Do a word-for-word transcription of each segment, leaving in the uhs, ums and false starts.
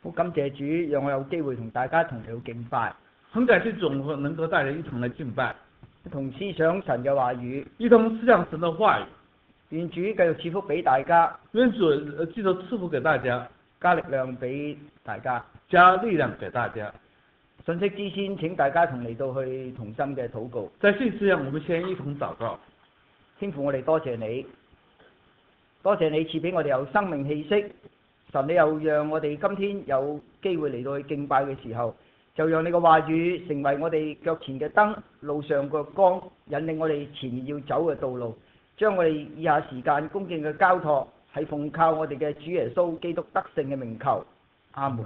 好感謝主，讓我有機會同大家同嚟敬拜。 很感謝主能夠大家一同來敬拜， 一同思想神嘅話語， 一同思想神的話語。 願主繼續賜福俾大家， 願主繼續賜福給大家， 加力量俾大家， 加力量給大家。 信息之先，請大家同嚟到去同心嘅禱告。 在信息之前，我們先一同禱告。 天父，我哋多謝你，多謝你賜俾我哋有生命氣息。神，你又讓我哋今天有機會嚟到去敬拜嘅時候，就讓你嘅話語成為我哋腳前嘅燈，路上嘅光，引領我哋前面要走嘅道路。將我哋以下時間恭敬嘅交託，係奉靠我哋嘅主耶穌基督得勝嘅名求，阿門。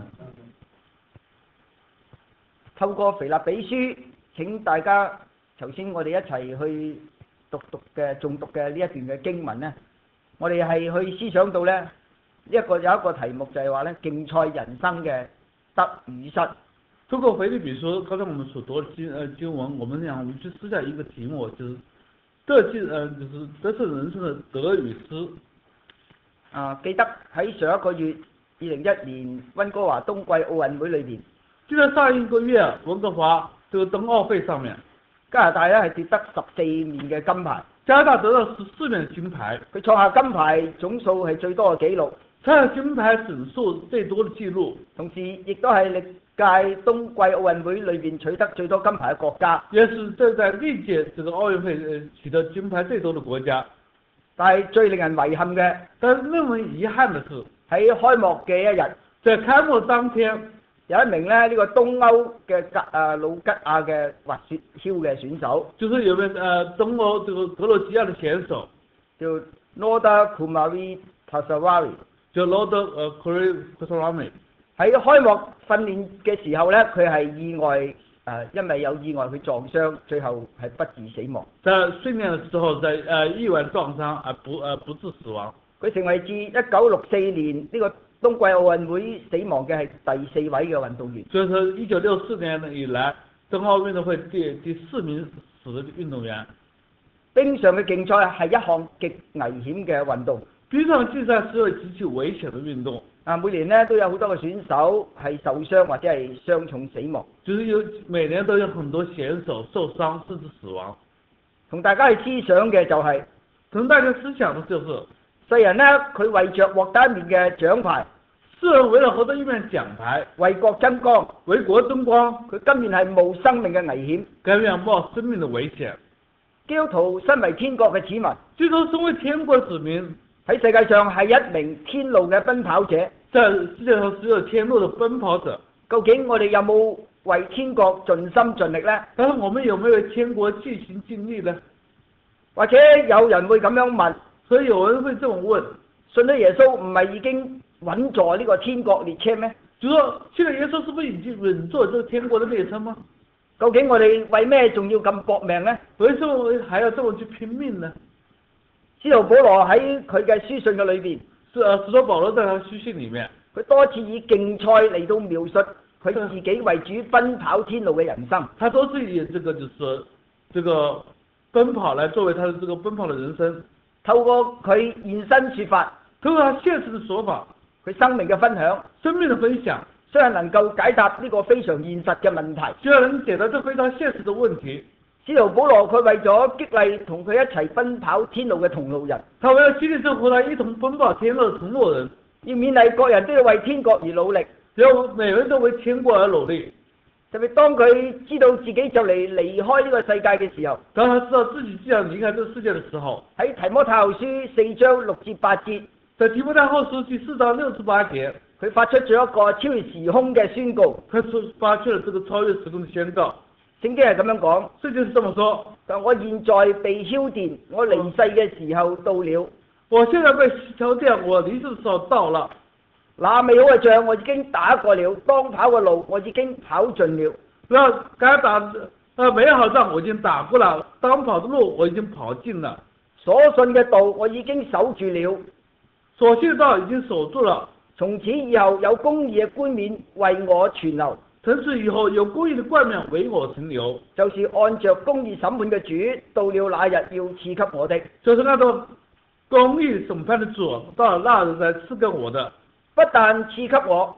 透過腓立比書，請大家頭先我哋一齊去讀讀嘅誦讀嘅呢一段嘅經文呢，我哋係去思想到呢，呢一個有一個題目就係話呢，競賽人生嘅得與失。 透過腓立比書，剛才我們所讀的經呃經文，我們講我們去思想一個題目，就是得進呃就是得勝人生的得與失。 啊，記得喺上一個月二零一一年溫哥華冬季奧運會裏邊， 記得上一個月溫哥華這個冬奧會上面， 加拿大咧係奪得十四面嘅金牌， 加拿大得到十四面金牌， 佢創下金牌總數係最多嘅紀錄， 創下金牌總數最多嘅紀錄， 同時亦都係歷屆冬季奧運會裏邊取得最多金牌嘅國家， 也是在在歷屆這個奧運會取得金牌最多嘅國家。 但係最令人遺憾嘅， 但係令人遺憾嘅是喺開幕嘅一日， 在開幕當天， 有一名咧呢、這個東歐嘅格啊魯吉亞嘅滑雪橇嘅選手， 就是有位誒東歐這個格魯吉亞嘅選手， 叫 Noda Kumari Pasawari， 就 Noda 誒 Kumari Pasawari。 喺開幕訓練嘅時候咧，佢係意外誒、呃，因為有意外佢撞傷，最後係不治死亡。 在訓練嘅時候，在誒、呃、意外撞傷而不誒、呃、不治死亡。 佢成為自一九六四年呢、這個冬季奧運會死亡嘅係第四位嘅運動員。 所以說，一九六四年以來，冬奧運動會第第四名死嘅運動員。 冰上嘅競賽係一項極危險嘅運動。 冰上競賽是一個極其危險嘅運動。 啊，每年咧都有好多嘅選手係受傷或者係傷重死亡。 就是有每年都有很多選手受傷甚至死亡。 同大家去思想嘅就係、是， 同大家思想嘅就是， 世人咧佢為着獲得一面嘅獎牌， 世人為了獲得一面獎牌， 為國爭光， 為國爭光， 佢甘願係冒生命嘅危險， 甘願冒生命嘅危險。 基督徒身為天國嘅子民， 基督徒身為天國子民， 喺世界上係一名天路嘅奔跑者。 在世界上只有天路嘅奔跑者。 究竟我哋有冇為天國盡心盡力呢？ 但是我們有沒有天國盡心盡力呢？ 或者有人會咁樣問， 所以有人會這麼問： 信咗耶穌唔係已經穩坐呢個天國列車咩？ 就說信咗耶穌是不是已經穩坐這個天國的列車嗎？ 究竟我哋為咩仲要咁搏命呢？ 為什麼還要這麼去拼命呢？ 使徒保羅喺佢嘅書信嘅裏邊， 是啊，使徒保羅在他書信裏面， 佢多次以競賽嚟到描述佢自己為主奔跑天路嘅人生。 他多次以這個就是這個奔跑來作為他的這個奔跑的人生。 透過佢現身說法， 透過他現實的說法， 佢生命嘅分享， 生命的分享， 雖然能夠解答呢個非常現實嘅問題， 雖然能解答這非常現實的問題。 使徒保羅佢為咗激勵同佢一齊奔跑天路嘅同路人， 他為了激勵這和他一同奔跑天路的同路人， 要勉勵各人都要為天國而努力， 要每人都為天國而努力。 特別當佢知道自己就嚟離開呢個世界嘅時候， 當他知道自己即將離開這個世界的時候， 喺提摩太後書四章六至八節， 在提摩太後書第四章六至八節， 佢發出咗一個超越時空嘅宣告。 他說發出了這個超越時空的宣告。 聖經係咁樣講， 聖經是這麼說。 但我現在被澆奠，我離世嘅時候到了。 我現在被澆奠，我離世的時候到了。 那美好嘅仗我已經打過了，當跑嘅路我已經跑盡了。 那該打呃美好仗我已經打過了，當跑的路我已經跑盡了。 所信嘅道我已經守住了， 所信嘅道已經守住了。 從此以後有公義嘅冠冕為我存留。 從此以後有公義的冠冕為我存留， 就是按着公義審判嘅主，到了那日要賜給我的。 就是那個公義審判的主，到了那日才賜給我的。 不但賜給我，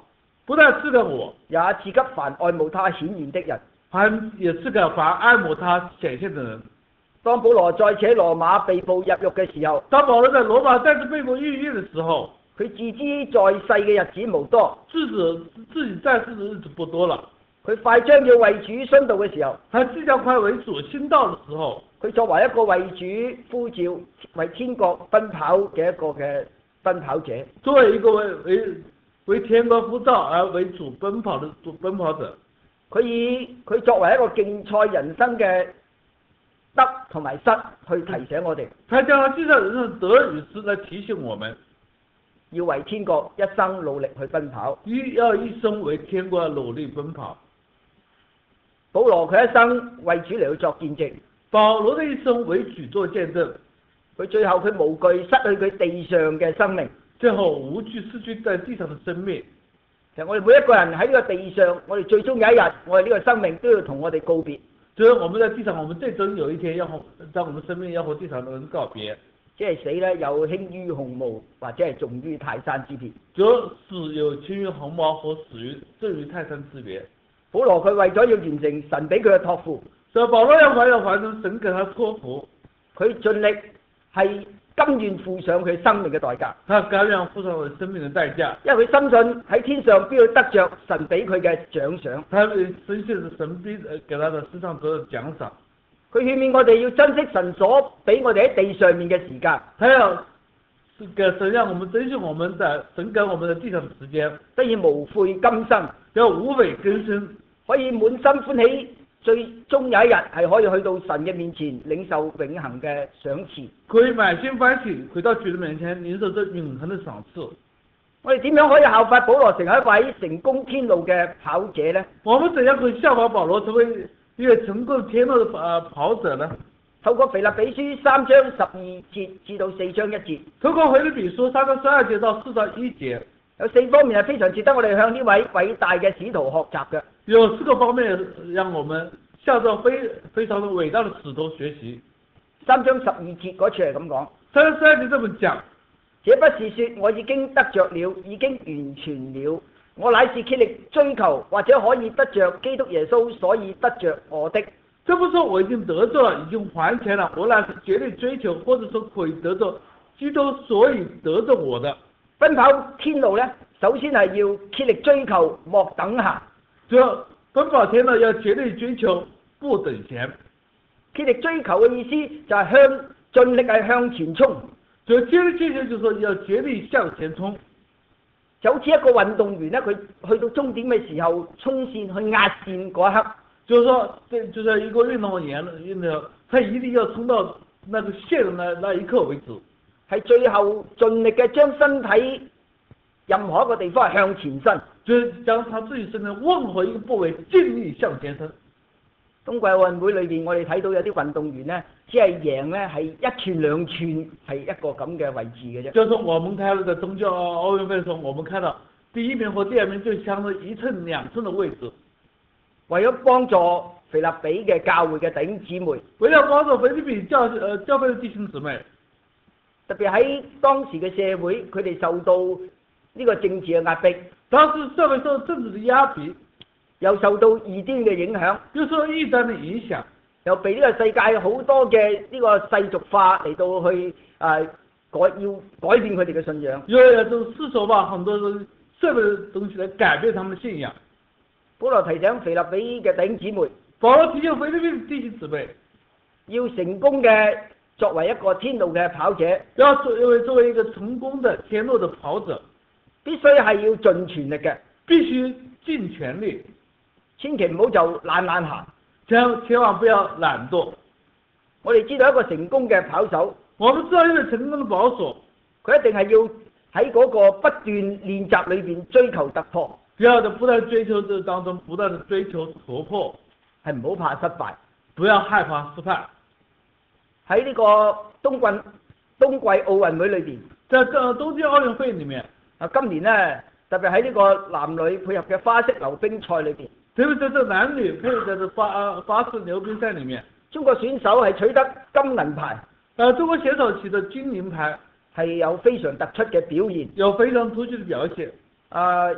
不但賜給我， 也賜給凡愛慕他顯現的人。 還也賜給凡愛慕他顯現的人。 當保羅再次喺羅馬被捕入獄嘅時候， 當保羅在羅馬再次被捕入獄的時候， 佢自知在世嘅日子無多， 自己自己在世的日子不多了。 佢快將要為主殉道嘅時候， 他即將快為主殉道的時候， 佢作為一個為主呼召、為天國奔跑嘅一個嘅奔跑者， 作為一個為為為天國呼召而為主奔跑的奔跑者， 佢以佢作為一個競賽人生嘅得同埋失去提醒我哋， 他將他競賽人生得與失來提醒我們， 要為天國一生努力去奔跑， 一要一生為天國努力奔跑。 保羅佢一生為主嚟去作見證， 保羅的一生為主做見證， 佢最後佢無懼失去佢地上嘅生命， 最後無懼失去在地上的生命。 其實我哋每一個人喺呢個地上，我哋最終有一日，我哋呢個生命都要同我哋告別。 就是我們在地上，我們最終有一天要和在我們生命要和地上的人告別。 即係死咧，有輕於鴻毛，或者係重於泰山之別。 就死有輕於鴻毛和死於重於泰山之別。 保羅佢為咗要完成神俾佢嘅託付， 所以保羅要為要完成神給他託付， 佢盡力係甘願付上佢生命嘅代價。 他甘願付上佢生命嘅代價， 因為佢深信喺天上必要得着神俾佢嘅獎賞。 他深信神必給他的世上得獎賞。 佢勸勉我哋要珍惜神所俾我哋喺地上面嘅時間。 他要給神讓我們珍惜我們在神給我們的地上的時間， 得以無悔今生， 要無悔今生， 可以滿心歡喜，最終有一日係可以去到神嘅面前領受永恆嘅賞賜。 可以滿心歡喜回到主的面前領受這永恆的賞賜。 我哋點樣可以效法保羅成為一位成功天路嘅跑者呢？ 我們怎樣可以效法保羅成為一個成功天路的呃跑者呢？ 透過腓立比書三章十二節至到四章一節， 透過腓立比書三章十二節到四章一節， 有四方面係非常值得我哋向呢位偉大嘅使徒學習嘅。 有四個方面讓我們向着非非常的偉大的使徒學習。 三章十二節嗰處係咁講， 三章十二節這麼講， 這不是說我已經得着了，已經完全了，我乃是竭力追求，或者可以得着基督耶穌，所以得着我的。 這不是說我已經得着了，已經還錢了，我乃是竭力追求，或者說可以得着基督，所以得着我的。 奔跑天路呢，首先係要竭力追求，莫等閒。 這奔跑天路要竭力追求，不等閒。 竭力追求嘅意思就係向盡力係向前衝。 就竭力追求就是說要竭力向前衝。 就好似一個運動員呢，佢去到終點嘅時候衝線去壓線嗰一刻。 就是說，這就是一個運動員，運動他一定要衝到那個線的那那一刻為止， 係最後盡力嘅將身體任何一個地方係向前伸， 就是將他自己身體任何一個部位盡力向前伸。 冬季奧運會裏邊，我哋睇到有啲運動員呢，只係贏呢係一寸兩寸係一個咁嘅位置嘅啫。 就是我們睇到嘅東京奧運會上，我們看到第一名和第二名就相差一寸兩寸的位置。為咗幫助腓立比嘅教會嘅弟兄姊妹， 為了幫助腓立比教誒教會嘅弟兄姊妹， 特別喺當時嘅社會，佢哋受到呢個政治嘅壓迫， 當時社會受政治嘅壓迫， 又受到異端嘅影響， 又受異端嘅影響， 又被呢個世界好多嘅呢個世俗化嚟到去啊改要改變佢哋嘅信仰， 又有種世俗化，很多人社會嘅東西嚟改變他們嘅信仰。 保羅提醒腓立比嘅弟兄姊妹， 保羅提醒腓立比嘅弟兄姊妹， 要成功嘅作為一個天路嘅跑者， 要作為作為一個成功的天路嘅跑者， 必須係要盡全力嘅， 必須盡全力， 千祈唔好就懶懶閒， 千千萬不要懶惰。 我哋知道一個成功嘅跑手， 我們知道一個成功嘅跑手， 佢一定係要喺嗰個不斷練習裏邊追求突破。 要的不斷追求這當中，不斷的追求突破， 係唔好怕失敗， 不要害怕失敗。 喺呢個冬季冬季奧運會裏邊， 在這冬季奧運會裏面， 啊今年呢，特別喺呢個男女配合嘅花式溜冰賽裏邊， 特別在這男女配合嘅花花式溜冰賽裏面， 中國選手係取得金銀牌， 呃中國選手取得金銀牌， 係有非常突出嘅表現， 有非常突出嘅表現。 啊、呃。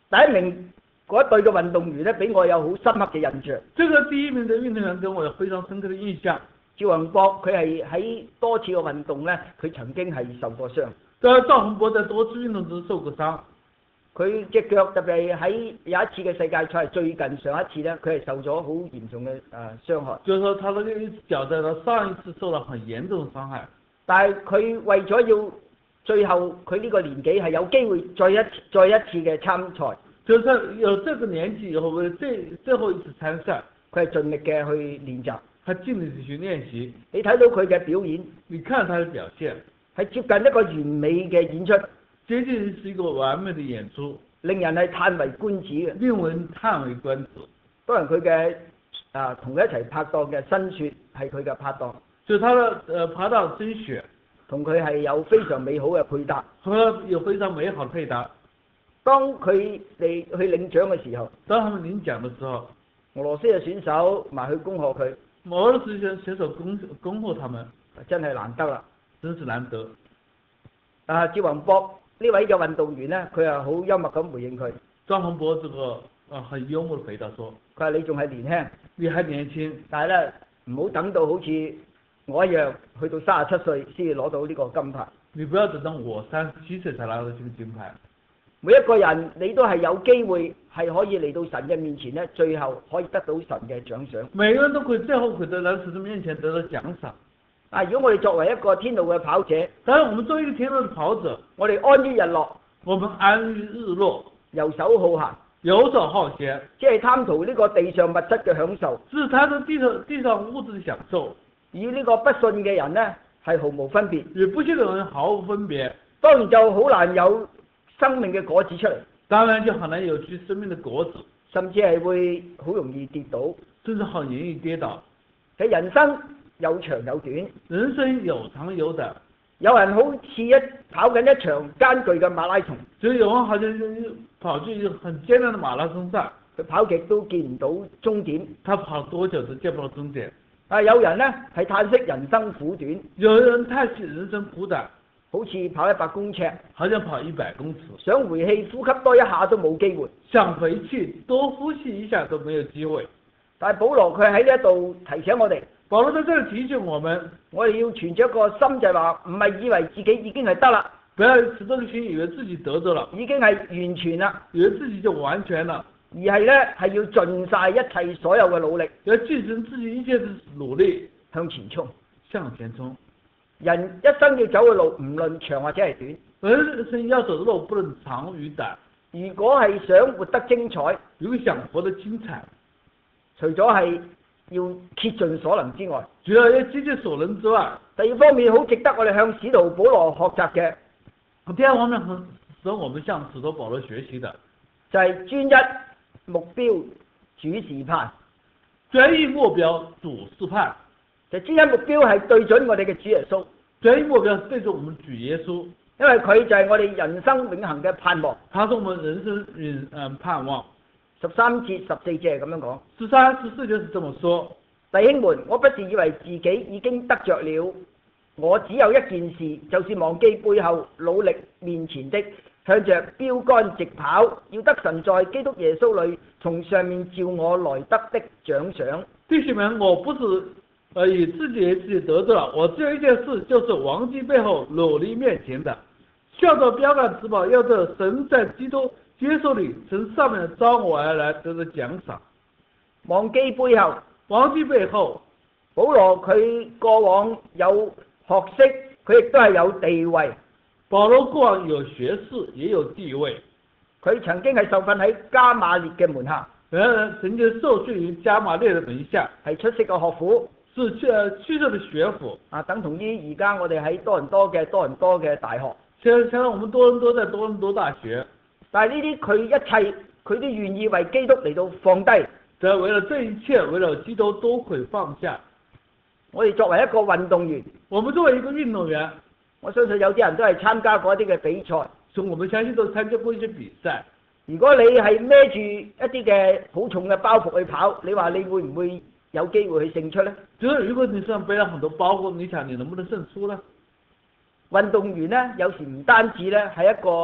第一名嗰一隊嘅運動員咧，俾我有好深刻嘅印象。 這個第一名嘅運動員給我有非常深刻嘅印象。 趙宏博佢係喺多次嘅運動咧，佢曾經係受過傷。 但係趙宏博在多次運動中受過傷。佢隻腳特別係喺有一次嘅世界賽，最近上一次咧，佢係受咗好嚴重嘅誒傷害。 就是說，他那個腳在他上一次受到很嚴重嘅傷害。 但係佢為咗要最後佢呢個年紀係有機會再一再一次嘅參賽。 就是有這個年紀以後，為最最後一次參賽， 佢係盡力嘅去練習。 他盡力去練習。 你睇到佢嘅表演， 你看他的表現， 係接近一個完美嘅演出， 接近是一個完美的演出， 令人係歎為觀止嘅。 令人歎為觀止。 當然佢嘅啊同佢一齊拍檔嘅新雪係佢嘅拍檔， 就他的誒拍檔新雪， 同佢係有非常美好嘅配搭， 和有非常美好的配搭。 當佢哋去領獎嘅時候， 當他們領獎嘅時候， 俄羅斯嘅選手埋去恭賀佢。 俄羅斯選選手恭恭賀他們， 真係難得啦， 真是難得。 啊，趙宏博呢位嘅運動員呢，佢係好幽默咁回應佢。 趙宏博這個啊很幽默地回答說： 佢話你仲係年輕， 你還年輕， 但係咧唔好等到好似我一樣，去到三十七歲先至攞到呢個金牌。 你不要等到我三十七歲才拿到這個金牌。 每一個人你都係有機會係可以嚟到神嘅面前咧，最後可以得到神嘅獎賞。 每個人都可以最後會得到神嘅面前得到獎賞。 啊！如果我哋作為一個天路嘅跑者， 當然我們作為一個天路嘅跑者， 我哋安於日落， 我們安於日落， 遊手好閒， 遊手好閒， 即係貪圖呢個地上物質嘅享受， 是貪圖地上地上物質嘅享受。 與呢個不信嘅人呢係毫無分別， 與不信嘅人毫無分別。 當然就好難有生命嘅果子出嚟， 當然就很難有出生命嘅果子， 甚至係會好容易跌倒， 甚至很容易跌倒。 喺人生有長有短， 人生有長有短。 有人好似一跑緊一場艱巨嘅馬拉松， 就有人好像跑去一個很艱難嘅馬拉松賽， 佢跑極都見唔到終點， 他跑多久都見不到終點。 但係有人呢係嘆息人生苦短， 有人嘆息人生苦短， 好似跑一百公尺， 好像跑一百公尺， 想回氣呼吸多一下都冇機會， 想回氣多呼吸一下都沒有機會。 但係保羅佢喺呢一度提醒我哋， 保羅在這裡提醒我們， 我哋要存着一個心就係話，唔係以為自己已經係得啦， 不要持這個心以為自己得咗啦， 已經係完全啦， 以為自己就完全了， 而係咧係要盡晒一切所有嘅努力， 要盡盡自己一切嘅努力向前衝， 向前衝。 人一生要走嘅路，唔論長或者係短， 人生要走嘅路，不論長與短。 如果係想活得精彩， 如果想活得精彩， 除咗係要竭盡所能之外， 除了要竭盡所能之外， 第二方面好值得我哋向使徒保羅學習嘅， 第二方面很值得我們向使徒保羅學習的， 就係專一目標主事盼。 專一目標主事盼， 就專一目標係對準我哋嘅主耶穌。 專一目標是對準我們主耶穌， 因為佢就係我哋人生永恆嘅盼望。 他是我們人生永嗯盼望。 十三節十四節係咁樣講。 十三十四節是這麼說。 弟兄們，我不是以為自己已經得着了，我只有一件事，就是忘記背後，努力面前的，向着標杆直跑，要得神在基督耶穌裏從上面召我來得的獎賞。 弟兄們，我不是呃以自己自己得着了，我只有一件事，就是忘記背後，努力面前的，向着標杆直跑，要得神在基督耶穌裏從上面召我而來得的獎賞。 忘記背後。 忘記背後， 保羅佢過往有學識，佢亦都係有地位。 保羅過往有學識，也有地位。 佢曾經係受訓喺加馬列嘅門下， 誒，曾經受訓於加馬列嘅門下， 係出色嘅學府， 是誒出色嘅學府。 啊，等同於而家我哋喺多倫多嘅多倫多嘅大學。 現在現在我們多倫多在多倫多大學。 但係呢啲佢一切，佢都願意為基督嚟到放低。 就為了這一切，為了基督都可以放下。 我哋作為一個運動員， 我們作為一個運動員， 我相信有啲人都係參加過一啲嘅比賽， 所以我們相信都參加過一些比賽。 如果你係孭住一啲嘅好重嘅包袱去跑，你話你會唔會有機會去勝出呢？ 就是如果你身上背了很多包袱，你想你能不能勝出呢？ 運動員呢，有時唔單止呢係一個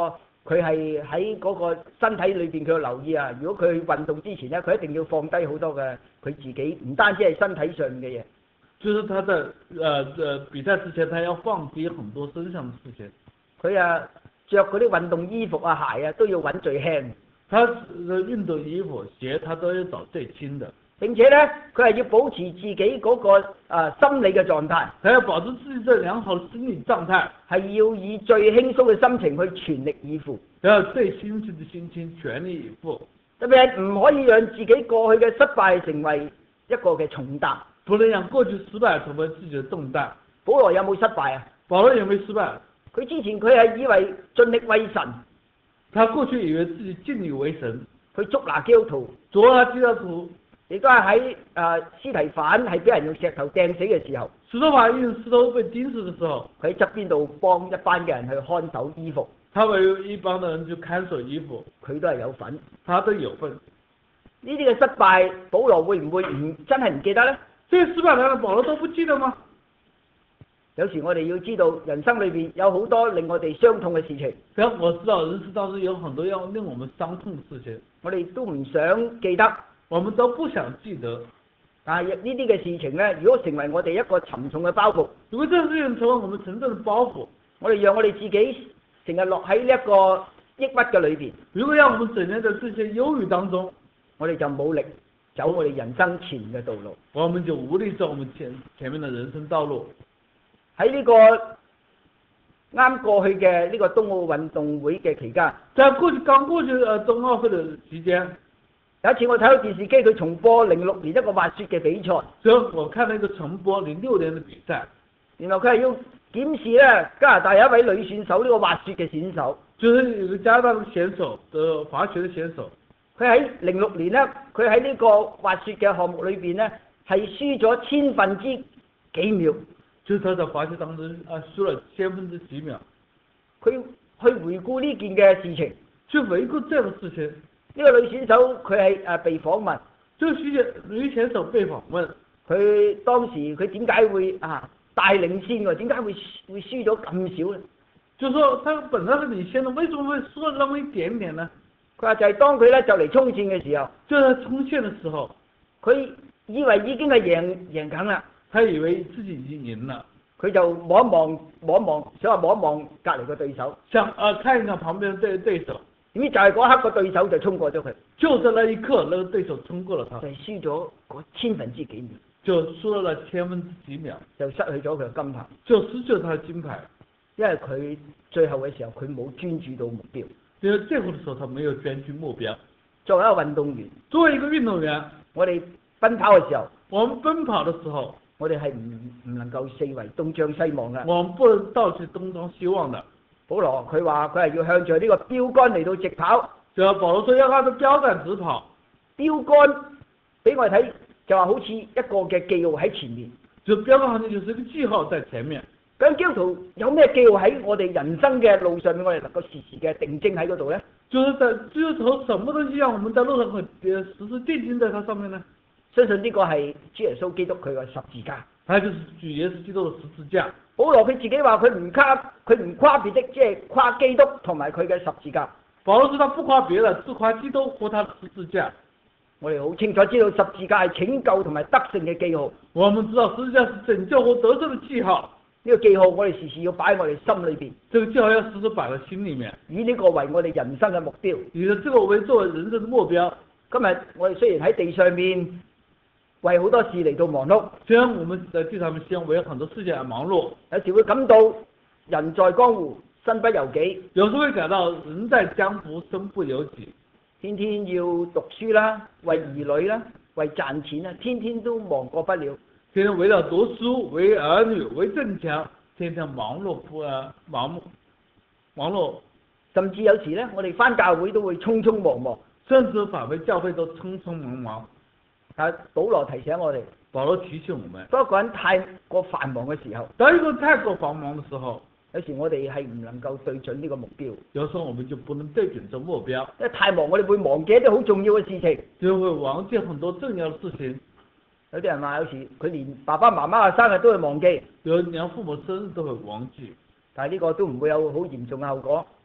佢係喺嗰個身體裏邊佢要留意啊！如果佢運動之前咧，佢一定要放低好多嘅佢自己，唔單止係身體上嘅嘢。 就是他在呃呃比賽之前，他要放低很多身上的事情。 佢啊着嗰啲運動衣服啊鞋啊都要揾最輕。 他的運動衣服鞋，他都要找最輕的。 並且咧，佢係要保持自己嗰、那個啊心理嘅狀態。 他要保持自己這良好的心理狀態， 係要以最輕鬆嘅心情去全力以赴。 要最輕鬆的心情全力以赴。 特別係唔可以讓自己過去嘅失敗成為一個嘅重擔。 不能讓過去失敗成為自己的重擔。 保羅有冇失敗啊？ 保羅有冇失敗？ 佢之前佢係以為盡力為神。 他過去以為自己盡力為神。 去捉拿基督徒。 捉拿基督徒。 亦都係喺誒司提反係俾人用石頭掟死嘅時候。 司提反用石頭被釘死嘅時候， 佢喺側邊度幫一班嘅人去看守衣服。 他為一幫嘅人去看守衣服。 佢都係有份。 他都有份。 呢啲嘅失敗，保羅會唔會唔真係唔記得咧？ 這些失敗難道保羅都不記得嗎？ 有時我哋要知道，人生裏邊有好多令我哋傷痛嘅事情。 咁我知道人生當中有很多要令我們傷痛嘅事情， 我哋都唔想記得， 我們都不想記得。 但係呢啲嘅事情咧，如果成為我哋一個沉重嘅包袱， 如果這事情成為我們沉重嘅包袱， 我哋讓我哋自己成日落喺呢一個抑鬱嘅裏邊。如果讓我們整日在這些憂鬱當中，我哋就冇力走我哋人生前嘅道路， 我們就無力走我們前前面的人生道路。 喺呢個啱過去嘅呢個冬奧運動會嘅期間， 在過去剛過去誒冬奧會嘅期間， 有一次我睇到電視機佢重播零六年一個滑雪嘅比賽， 所以我看到一個重播零六年嘅比賽， 然後佢係要檢視咧加拿大有一位女選手呢個滑雪嘅選手， 就是有個加拿大嘅選手嘅滑雪嘅選手， 佢喺零六年咧，佢喺呢個滑雪嘅項目裏邊咧係輸咗千分之幾秒。 就是他在滑雪當中啊輸了千分之幾秒， 佢去回顧呢件嘅事情， 去回顧這個事情。 呢個女選手佢係誒被訪問， 這個女選手被訪問， 佢當時佢點解會啊大領先喎？點解會會輸咗咁少咧？ 就說他本來是領先的，為什麼會輸了那麼一點點呢？ 佢話就係當佢咧就嚟衝線嘅時候， 就係衝線嘅時候， 佢以為已經係贏贏緊啦。 他以為自己已經贏了， 佢就望一望望一望，想話望一望隔離個對手， 想啊看一看旁邊嘅對對手， 點知就係嗰刻個對手就衝過咗佢， 就在那一刻，那個對手衝過了他， 就係輸咗嗰千分之幾秒， 就輸了千分之幾秒， 就失去咗佢嘅金牌， 就失去咗他嘅金牌， 因為佢最後嘅時候佢冇專注到目標， 因為最後嘅時候他沒有專注目標。 作為一個運動員， 作為一個運動員， 我哋奔跑嘅時候， 我們奔跑嘅時候。 我哋係唔唔能夠四圍東張西望嘅。 我們不能到處東張西望的。 保羅佢話佢係要向著呢個標杆嚟到直跑。 就保羅說要按照標杆直跑。 標杆俾我哋睇就話好似一個嘅記號喺前面。 就標杆好像就是一個記號在前面。 咁基督徒有咩記號喺我哋人生嘅路上面，我哋能夠時時嘅定睛喺嗰度咧？ 就是在基督徒什麼東西讓我們在路上會時時定睛在它上面呢？ 相信呢個係主耶穌基督佢個十字架， 係就是主耶穌基督嘅十字架。 保羅佢自己話佢唔誇佢唔誇別的，即係誇基督同埋佢嘅十字架。 保羅說他不誇別的，只誇基督和他的十字架。 我哋好清楚知道十字架係拯救同埋得勝嘅記號。 我們知道十字架是拯救和得勝嘅記號。 呢個記號我哋時時要擺喺我哋心裏邊。 這個記號要時時擺喺心裏面。 以呢個為我哋人生嘅目標。 以呢個為作為人生嘅目標。 今日我哋雖然喺地上面，為好多事嚟到忙碌， 雖然我們在地上面先為很多事情而忙碌， 有時會感到人在江湖身不由己， 有時會感到人在江湖身不由己， 天天要讀書啦，為兒女啦，為賺錢啦，天天都忙過不了， 天天為了讀書、為兒女、為掙錢，天天忙碌不啊忙忙碌， 甚至有時咧，我哋返教會都會匆匆忙忙， 甚至返回教會都匆匆忙忙。 啊！保羅提醒我哋， 保羅提醒我們， 當一個人太過繁忙嘅時候， 當一個人太過繁忙嘅時候， 有時我哋係唔能夠對準呢個目標。 有時候我們就不能對準這目標， 因為太忙，我哋會忘記一啲好重要嘅事情， 就會忘記很多重要嘅事情。 有啲人話，有時佢連爸爸媽媽嘅生日都會忘記， 有連父母生日都會忘記， 但係呢個都唔會有好嚴重嘅後果。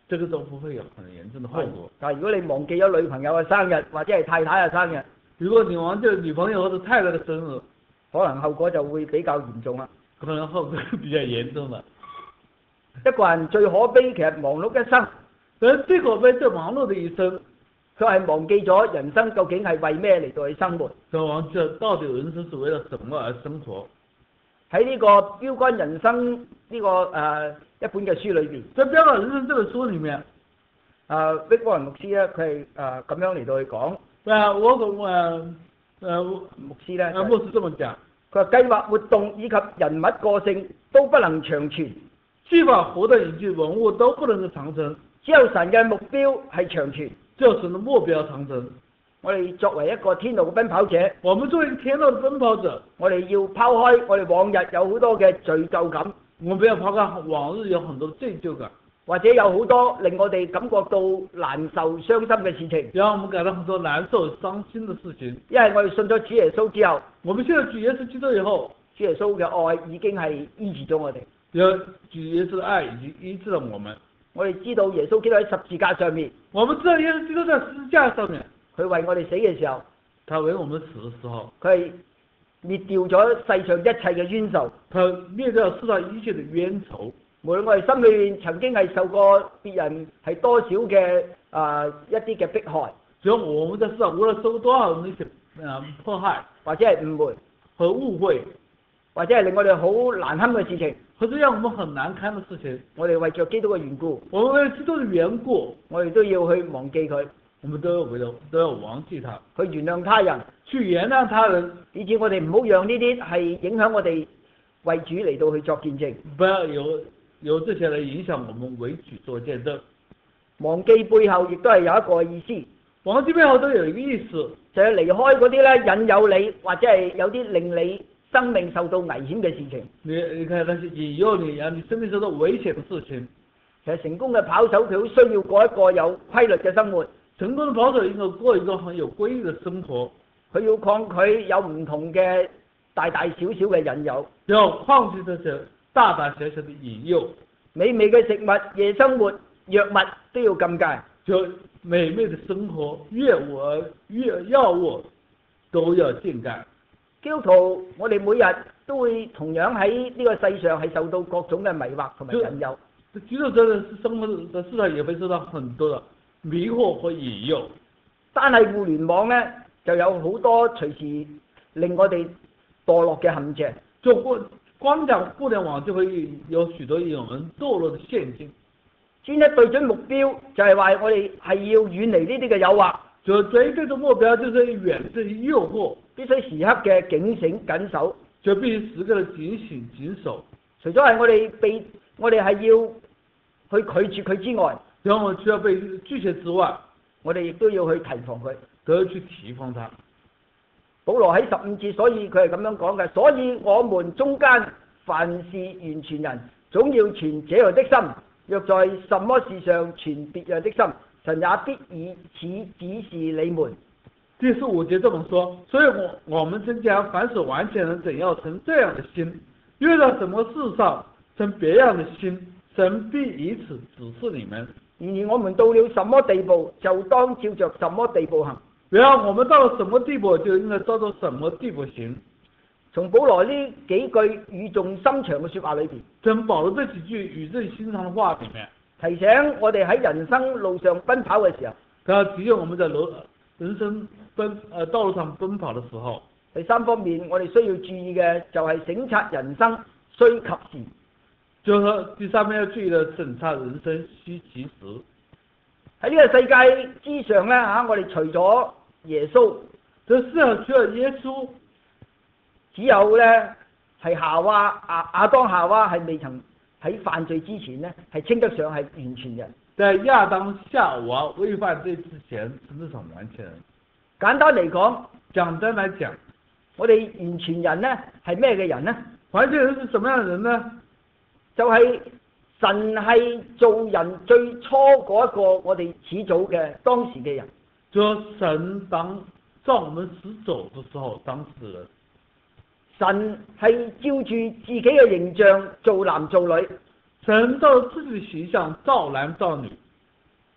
這個都不會有很嚴重的後果。 但係如果你忘記咗女朋友嘅生日或者係太太嘅生日， 如果你忘記女朋友或者太太嘅生日， 可能後果就會比較嚴重啦。 可能後果比較嚴重啦。 一個人最可悲，其實忙碌一生， 人最可悲最忙碌的一生， 佢係忘記咗人生究竟係為咩嚟到去生活。 就忘記了到底人生是為了什麼而生活。 喺呢個標杆人生呢、這個誒、呃、一本嘅書裏邊， 在標杆人生這個書裡面， 誒碧波人牧師咧，佢係誒咁樣嚟到去講。 啊，我同誒誒牧師咧， 誒牧師這麼講， 佢話計劃活動以及人物個性都不能長存， 計劃活動以及人物都不能夠長存， 只有神嘅目標係長存， 只有神嘅目標長存。 我哋作為一個天路嘅奔跑者， 我們作為天路嘅奔跑者， 我哋要拋開我哋往日有好多嘅罪疚感， 我們不要拋開往日有很多罪疚感， 或者有好多令我哋感覺到難受、傷心嘅事情， 讓我們感到很多難受、傷心嘅事情。 因為我哋信咗主耶穌之後， 我們現在主耶穌基督以後， 主耶穌嘅愛已經係醫治咗我哋， 有主耶穌嘅愛已經醫治了我們。 我哋知道耶穌基督喺十字架上面， 我們知道耶穌基督在十字架上面， 佢為我哋死嘅時候， 他為我們死嘅時候， 佢係滅掉咗世上一切嘅冤仇， 他滅掉世上一切嘅冤仇。 無論我哋心裏面曾經係受過別人係多少嘅啊、呃、一啲嘅迫害， 只要我們在世上無論受多少人嘅啊迫害， 或者係誤會和誤會， 或者係令我哋好難堪嘅事情， 或者讓我們很難堪嘅事情， 我哋為着基督嘅緣故， 我們為基督嘅緣故， 我哋都要去忘記佢， 我們都要為咗都要忘記他， 去原諒他人， 去原諒他人， 以至我哋唔好讓呢啲係影響我哋為主嚟到去作見證， 不要有有這些嚟影響我們為主做見證。 忘記背後亦都係有一個意思， 忘記背後都有一個意思， 就係離開嗰啲咧引誘你或者係有啲令你生命受到危險嘅事情。 你你看那些引誘你讓你生命受到危險嘅事情。 其實成功嘅跑手佢好需要過一個有規律嘅生活。 成功嘅跑手應該過一個很有規律嘅生活。 佢要抗拒有唔同嘅大大小小嘅引誘， 要抗拒這些大大小小嘅引誘。 美味嘅食物、夜生活、藥物都要禁戒。 就美味嘅生活、藥物、藥藥物都要禁戒。 基督徒，我哋每日都會同樣喺呢個世上係受到各種嘅迷惑同埋引誘。 基督徒嘅生活嘅世上也會受到很多嘅迷惑和引誘。 單係互聯網咧，就有好多隨時令我哋墮落嘅陷阱。 就光光講互聯網就會有許多有人墮落嘅陷阱。 專一對準目標就係話我哋係要遠離呢啲嘅誘惑。 就追對嘅目標就是遠離誘惑， 必須時刻嘅警醒緊守。 就必須時刻嘅警醒緊守。 除咗係我哋被我哋係要去拒絕佢之外， 然後我需要被拒絕之外， 我哋亦都要去提防佢， 都要去提防他。 保羅喺十五節，所以佢係咁樣講嘅。所以我們中間凡是完全人，總要存這樣的心。若在什麼事上存別樣的心，神也必以此指示你們。 第十五節這麼說，所以我我們中間凡是完全人，怎要存這樣的心。若在什麼事上存別樣的心，神必以此指示你們。 然而我們到了什麼地步，就當照着什麼地步行。 然後我們到了什麼地步，就應該照着什麼地步行。 從保羅呢幾句語重心長嘅說話裏邊， 從保羅這幾句語重心長嘅話裏面， 提醒我哋喺人生路上奔跑嘅時候， 他提醒我們在路人生奔誒道路上奔跑嘅時候。 第三方面，我哋需要注意嘅就係省察人生需及時。 就是第三面要注意嘅省察人生需及時。 喺呢個世界之上咧嚇，我哋除咗耶穌， 這世上除了耶穌， 只有咧係夏娃亞亞當夏娃係未曾喺犯罪之前咧係稱得上係完全人。 在亞當夏娃未犯罪之前稱得上完全人。 簡單嚟講， 簡單嚟講， 我哋完全人咧係咩嘅人呢？ 完全人是什麼樣嘅人呢？ 就係神係做人最初嗰一個我哋始祖嘅當時嘅人。 就神當造我們始祖嘅時候，當時人。 神係照住自己嘅形象造男造女。 神照自己嘅形象造男造女。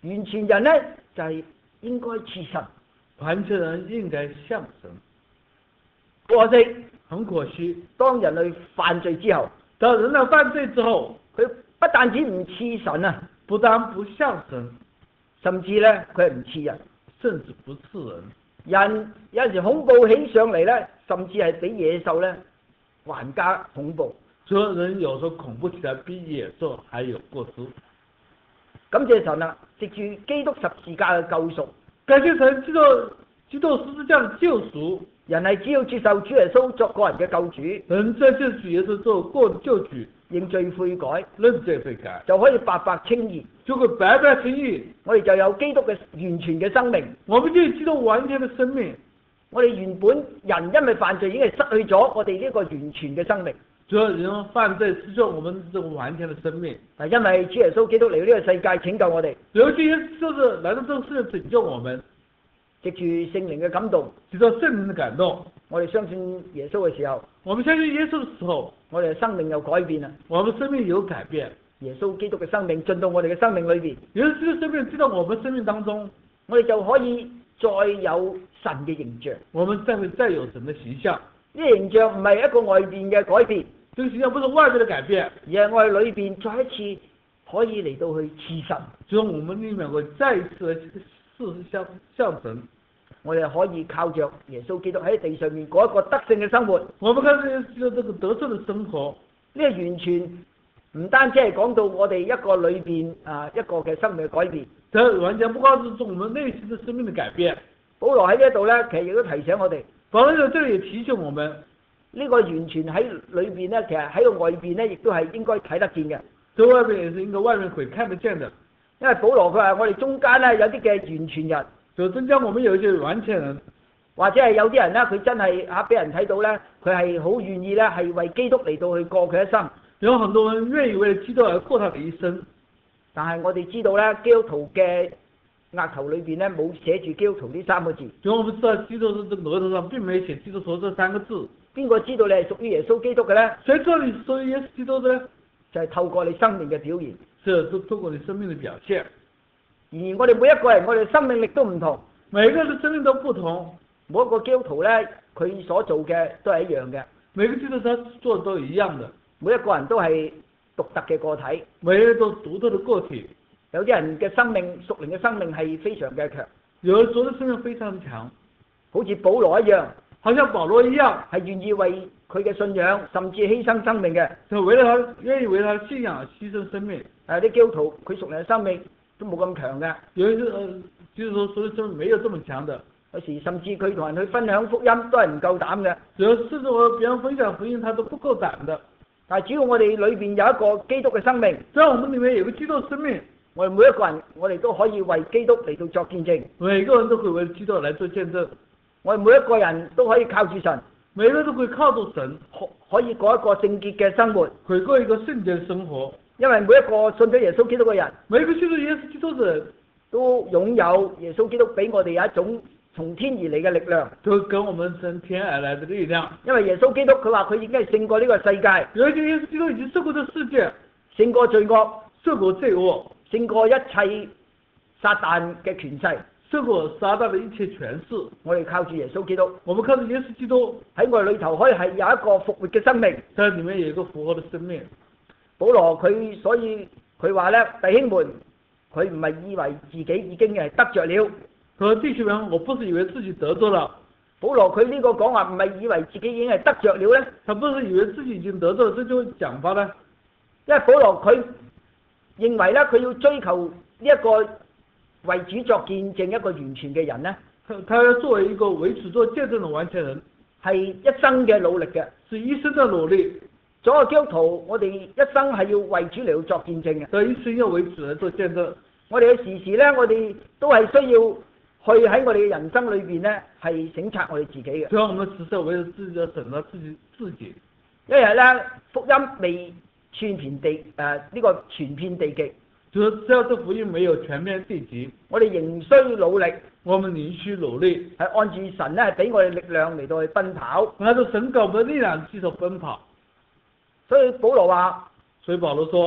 完全人呢，就係、是、應該似神。 完全人應該像神。 可惜， 很可惜， 當人類犯罪之後， 當人類犯罪之後， 佢不但止唔似神啊， 不但不像神， 甚至咧佢係唔似人， 甚至不似人。 人有陣時恐怖起上嚟咧，甚至係比野獸咧還加恐怖。 所以人有時候恐怖起來比野獸還有過失。 感謝神啊，藉住基督十字架嘅救贖， 感謝神基督基督十字架嘅救贖。 人係只要接受主耶穌作個人嘅救主， 人在接受主耶穌做個人救主， 認罪悔改， 認罪悔改， 就可以白白稱義， 就會白白稱義。 我哋就有基督嘅完全嘅生命。 我們就有基督完全嘅生命。 我哋原本人因為犯罪已經係失去咗我哋呢個完全嘅生命。 主要人犯罪失去我們這個完全嘅生命。 係因為主耶穌基督嚟到呢個世界拯救我哋。 尤其就是來到這個世界拯救我們。 藉住聖靈嘅感動， 藉着聖靈嘅感動， 我哋相信耶穌嘅時候， 我們相信耶穌嘅時候， 我哋嘅生命有改變啦。 我們生命有改變， 耶穌基督嘅生命進到我哋嘅生命裏邊， 耶穌基督生命進到我們生命當中， 我哋就可以再有神嘅形象。 我們再會再有神嘅形象。 呢個形象唔係一個外邊嘅改變， 呢個形象不是外面嘅改變， 而係我哋裏邊再一次可以嚟到去似神。 所以我們裏面會再一次事實像像神。 我哋可以靠着耶穌基督喺地上面過一個得勝嘅生活。 我們看呢個這個得勝嘅生活， 呢個完全唔單止係講到我哋一個裏邊啊一個嘅生命嘅改變， 這完全不光是我們內心嘅生命嘅改變。 保羅喺呢一度咧，其實亦都提醒我哋。 保羅喺這裡也提醒我們， 呢個完全喺裏邊咧，其實喺個外邊咧，亦都係應該睇得見嘅。 在外面也是應該外面會看得見的。 因為保羅佢話我哋中間咧有啲嘅完全人。 就增加我們有一些完全人， 或者係有啲人咧，佢真係嚇俾人睇到咧，佢係好願意咧，係為基督嚟到去過佢一生。 有很多人願意為基督而過他的一生， 但係我哋知道咧，基督徒嘅額頭裏邊咧冇寫住基督徒呢三個字。 因為我們知道基督徒這個額頭上並沒寫基督徒這三個字。 邊個知道你係屬於耶穌基督嘅咧？ 誰知道你屬於耶穌基督嘅咧？ 就係透過你生命嘅表現。 是都透過你生命嘅表現。 而我哋每一個人，我哋生命力都唔同， 每個人嘅生命都不同。 每一個基督徒咧，佢所做嘅都係一樣嘅。 每個基督徒做的都一樣的。 每一個人都係獨特嘅個體。 每一個都獨特嘅個體。 有啲人嘅生命，屬靈嘅生命係非常嘅強。 有人做嘅生命非常強， 好似保羅一樣， 好像保羅一樣， 係願意為佢嘅信仰，甚至犧牲生命嘅。 就為了他，願意為他信仰犧牲生命。 誒，啲基督徒佢屬靈嘅生命都冇咁強嘅， 有啲誒，就是說所以生命沒有這麼強的。 有時甚至佢同人去分享福音都係唔夠膽嘅。 有時甚至我別人分享福音，他都不夠膽的。 但係只要我哋裏邊有一個基督嘅生命， 只要我們裏面有個基督嘅生命， 我哋每一個人，我哋都可以為基督嚟到作見證。 每個人都可以為基督嚟做見證。 我哋每一個人都可以靠住神， 每個人都可以靠住神， 可可以過一個聖潔嘅生活， 可以過一個聖潔嘅生活。 因為每一個信咗耶穌基督嘅人， 每一個信咗耶穌基督嘅人都擁有耶穌基督俾我哋有一種從天而嚟嘅力量， 都跟我們從天而來嘅力量。 因為耶穌基督佢話佢已經係勝過呢個世界， 有一個耶穌基督已經勝過這世界， 勝過罪惡， 勝過罪惡， 勝過一切撒旦嘅權勢， 勝過撒旦嘅一切權勢。 我哋靠住耶穌基督， 我們靠住耶穌基督喺我哋裏頭可以係有一個復活嘅生命， 在裏面有一個復活嘅生命。 保羅佢所以佢話咧，弟兄們，佢唔係以為自己已經係得着了。 佢話弟兄們，我不是以為自己得着了。 保羅佢呢個講話唔係以為自己已經係得着了咧， 他不是以為自己已經得着了，這種講法呢？ 因為保羅佢認為咧，佢要追求呢一個為主作見證一個完全嘅人咧， 他他要作為一個為主作見證嘅完全人， 係一生嘅努力嘅， 是一生嘅努力。 做個基督徒，我哋一生係要為主嚟到作見證嘅。 對，一生要為主嚟做見證。 我哋嘅時時咧，我哋都係需要去喺我哋嘅人生裏邊咧，係省察我哋自己嘅。 所以，我們時時為咗自己嘅省察自己自己。 因為咧，福音未傳遍地誒呢、呃這個傳遍地極， 就是只要這福音沒有全遍地極， 我哋仍需努力。 我們仍需努力， 係按住神咧，係俾我哋力量嚟到去奔跑。 按照神給我們力量繼續奔跑。 所以保羅話， 所以保羅說，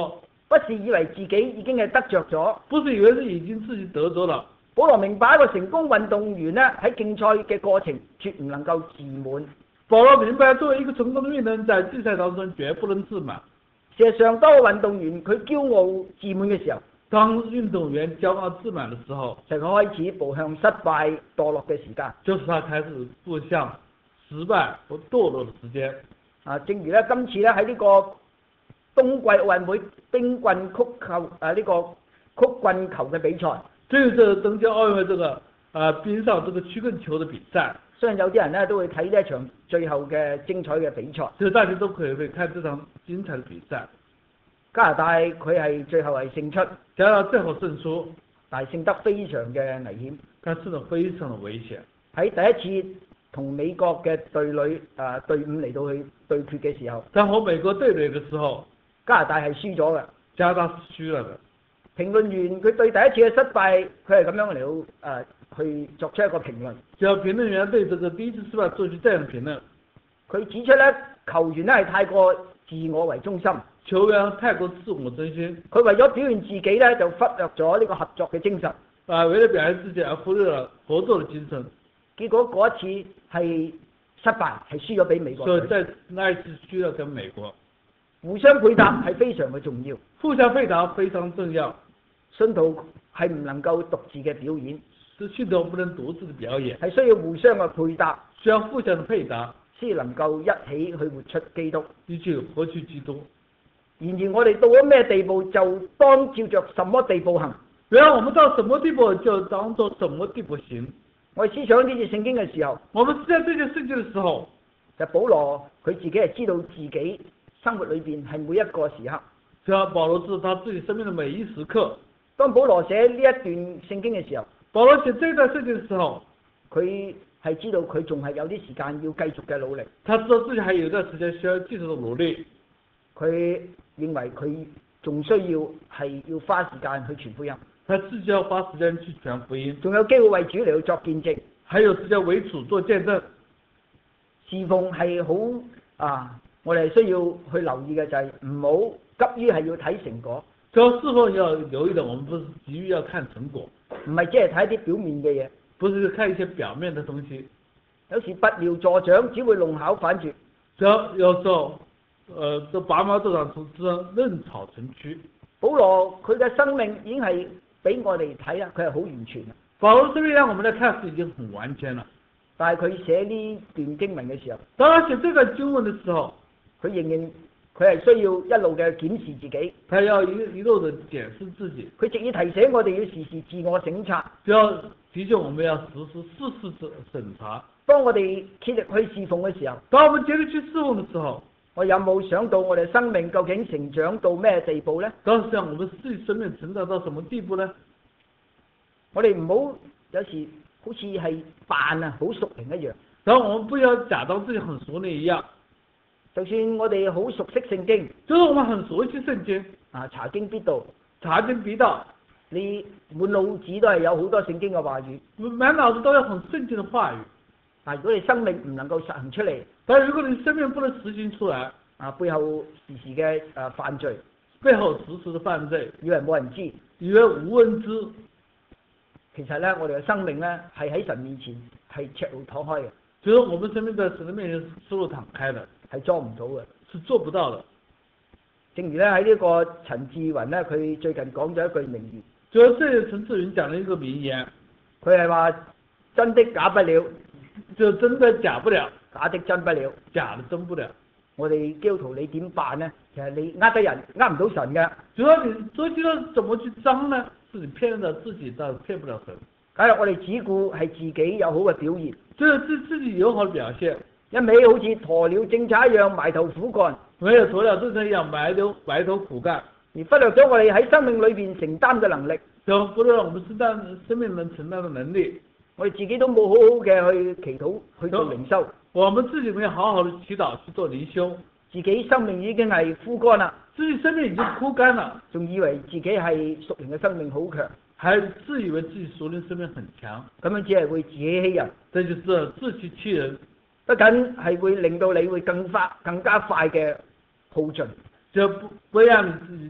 不是以為自己已經係得着咗。 不是以為是已經自己得咗了。 保羅明白一個成功運動員呢，喺競賽嘅過程絕唔能夠自滿。 保羅明白作為一個成功的運動員，在競賽當中絕不能自滿。 事實上，當個運動員佢驕傲自滿嘅時候， 當運動員驕傲自滿的時候， 就佢開始步向失敗墮落嘅時間。 就是他開始步向失敗和墮落的時間。 啊，正如咧今次咧喺呢個冬季奧運會冰棍曲球啊呢、這個曲棍球嘅比賽， 這就是冬季奧運會這個啊冰上這個曲棍球的比賽。 相信有啲人咧都會睇呢一場最後嘅精彩嘅比賽。 就大家都可以去看這場精彩的比賽。 加拿大佢係最後係勝出， 加拿大最後勝出， 但係勝得非常嘅危險。 但係勝得非常的危險。 喺第一次同美國嘅隊女啊隊伍嚟到去對決嘅時候， 但和美國對壘嘅時候， 加拿大係輸咗嘅。 加拿大是輸了嘅。 評論員佢對第一次嘅失敗，佢係咁樣嚟到誒去作出一個評論。 就評論員對這個第一次失敗做出這樣的評論。 佢指出咧，球員咧係太過自我為中心。 球員太過自我中心。 佢為咗表現自己咧，就忽略咗呢個合作嘅精神。 啊，為了表現自己而忽略了合作嘅精神。 結果嗰一次係失敗，係輸咗俾美國。 所以在那一次輸咗跟美國。 互相配搭係非常嘅重要。 互相配搭非常重要。 信徒係唔能夠獨自嘅表演。 是信徒不能獨自嘅表演。 係需要互相嘅配搭。 需要互相嘅配搭。 先能夠一起去活出基督。 一起活出基督。 然而我哋到咗咩地步，就當照着什麼地步行。 然後我們到什麼地步，就當做什麼地步行。 我哋思想呢節聖經嘅時候， 我們思想這件聖經嘅時候， 就保羅佢自己係知道自己生活裏邊係每一個時刻。 就保羅知道他自己生命的每一時刻。 當保羅寫呢一段聖經嘅時候， 保羅寫這段聖經嘅時候， 佢係知道佢仲係有啲時間要繼續嘅努力。 他知道自己還有一段時間需要繼續嘅努力。 佢認為佢仲需要係要花時間去傳福音。 他自己要花時間去傳福音。 仲有機會為主嚟到作見證。 還有時間為主做見證。 侍奉係好啊，我哋需要去留意嘅就係唔好急於係要睇成果。 就侍奉要留意的，我們不是急於要看成果。 唔係只係睇一啲表面嘅嘢。 不是看一些表面的東西。 有時拔苗助長，只會弄巧反拙。 就有時候，呃，這拔苗助長，只弄巧成拙。 保羅佢嘅生命已經係俾我哋睇啦，佢係好完全。 保羅生命讓我們來看是已經很完全了。 但係佢寫呢段經文嘅時候， 當他寫這段經文嘅時候， 佢仍然佢係需要一路嘅檢視自己。 他要一一路的檢視自己。 佢直接提醒我哋要時時自我省察。 就要提醒我們要時時事事審查。 當我哋竭力去侍奉嘅時候， 當我們竭力去侍奉嘅時候， 我有冇想到我哋生命究竟成長到咩地步呢？ 當時想我們自己生命成長到什麼地步呢？ 我哋唔好有時好似係扮啊，好熟靈一樣。 然後我們不要假裝自己很熟練一樣。 就算我哋好熟悉聖經， 就是我們很熟悉聖經啊，查經必讀， 查經必讀， 你滿腦子都係有好多聖經嘅話語， 滿腦子都有很聖經嘅話語。 但如果你生命唔能夠實行出嚟， 但如果你生命不能實行出來， 啊，背後時時嘅誒犯罪， 背後時時嘅犯罪， 以為冇人知， 以為無人知。 其實咧，我哋嘅生命咧係喺神面前係赤露敞開嘅。 其實我們生命在神嘅面前是赤露敞開嘅， 係裝唔到嘅， 是做不到嘅。 正如咧喺呢個陳志雲咧，佢最近講咗一句名言。 就係這個陳志雲講了一個名言， 佢係話真的假不了。 就真的假不了， 假的真不了， 假的真不了。 我哋基督徒你點辦呢？其實你呃得人，呃唔到神嘅。 主要你所以知道怎麼去裝呢？是你騙得自己，但騙不了神。 假如我哋只顧係自己有好嘅表現， 就是自自己有好嘅表現， 一味好似鴕鳥政策一樣埋頭苦幹， 沒有鴕鳥政策一樣埋頭埋頭苦幹， 而忽略咗我哋喺生命裏邊承擔嘅能力， 就忽略我們承擔生命能承擔嘅能力。 我哋自己都冇好好嘅去祈禱去做靈修， 我們自己沒有好好的祈禱去做靈修， 自己生命已經係枯乾啦， 自己生命已經枯乾了， 仲以為自己係屬靈嘅生命好強， 還自以為自己屬靈生命很強， 咁樣只係會自欺欺人， 這就是自欺欺人， 不僅係會令到你會更快更加快嘅耗盡， 就不不讓你自己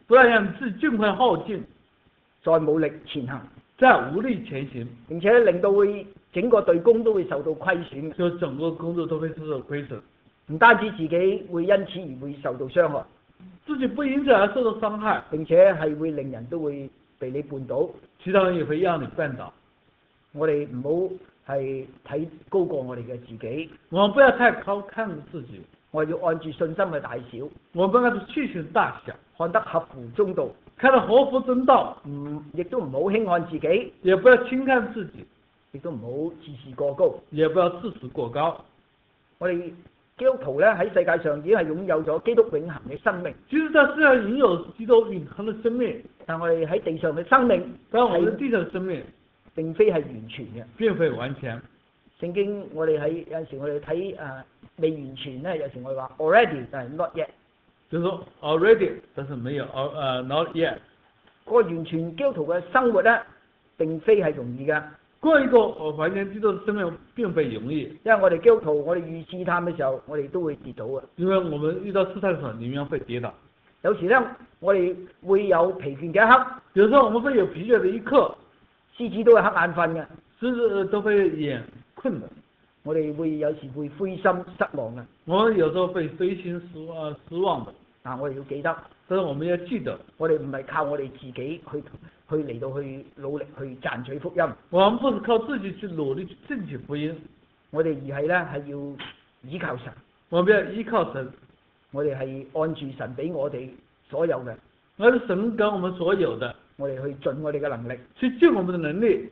不然讓自己盡快耗盡， 再冇力前行， 再無力前行， 並且令到會整個隊工都會受到虧損嘅。 就整個工作都會受到虧損。 唔單止自己會因此而會受到傷害， 自己不因此而受到傷害， 並且係會令人都會被你絆倒， 其他人也會讓你絆倒。 我哋唔好係睇高過我哋嘅自己， 我們不要太高看自己， 我哋要按住信心嘅大小， 我們按照信心大小， 看得合乎中道， 看得合乎中道， 唔亦都唔好輕看自己， 也不要輕看自己， 亦都唔好自視過高， 也不要自視過高。 我哋基督徒咧喺世界上已經係擁有咗基督永恆嘅生命， 其實在世上擁有基督永恆嘅生命， 但我哋喺地上嘅生命， 但我哋地上嘅生命並非係完全嘅。 並非完全。 聖經我哋喺有陣時我哋睇誒未完全咧，有時我哋話 already 但係 not yet， 就是說 already，但是沒有，誒、uh, not yet。 個完全基督徒嘅生活咧，並非係容易㗎。 過一個完全基督嘅生命並非容易， 因為我哋基督徒，我哋遇試探嘅時候，我哋都會跌倒嘅。 因為我們遇到試探嘅時候，寧願會跌倒。 有時咧，我哋會有疲倦嘅一刻， 有時候我們會有疲倦嘅一刻， 獅子都係瞌眼瞓嘅， 獅子都會眼困的。 我哋會有時會灰心失望嘅。 我們有時候會灰心失望失望的。 嗱，我哋要記得， 但是我們要記得， 我哋唔係靠我哋自己去去嚟到去努力去賺取福音。 我們不是靠自己去努力去爭取福音， 我哋而係咧係要依靠神。 我們要依靠神， 我哋係按住神俾我哋所有嘅， 而是神給我們所有的， 我哋去盡我哋嘅能力， 去盡我們的能力。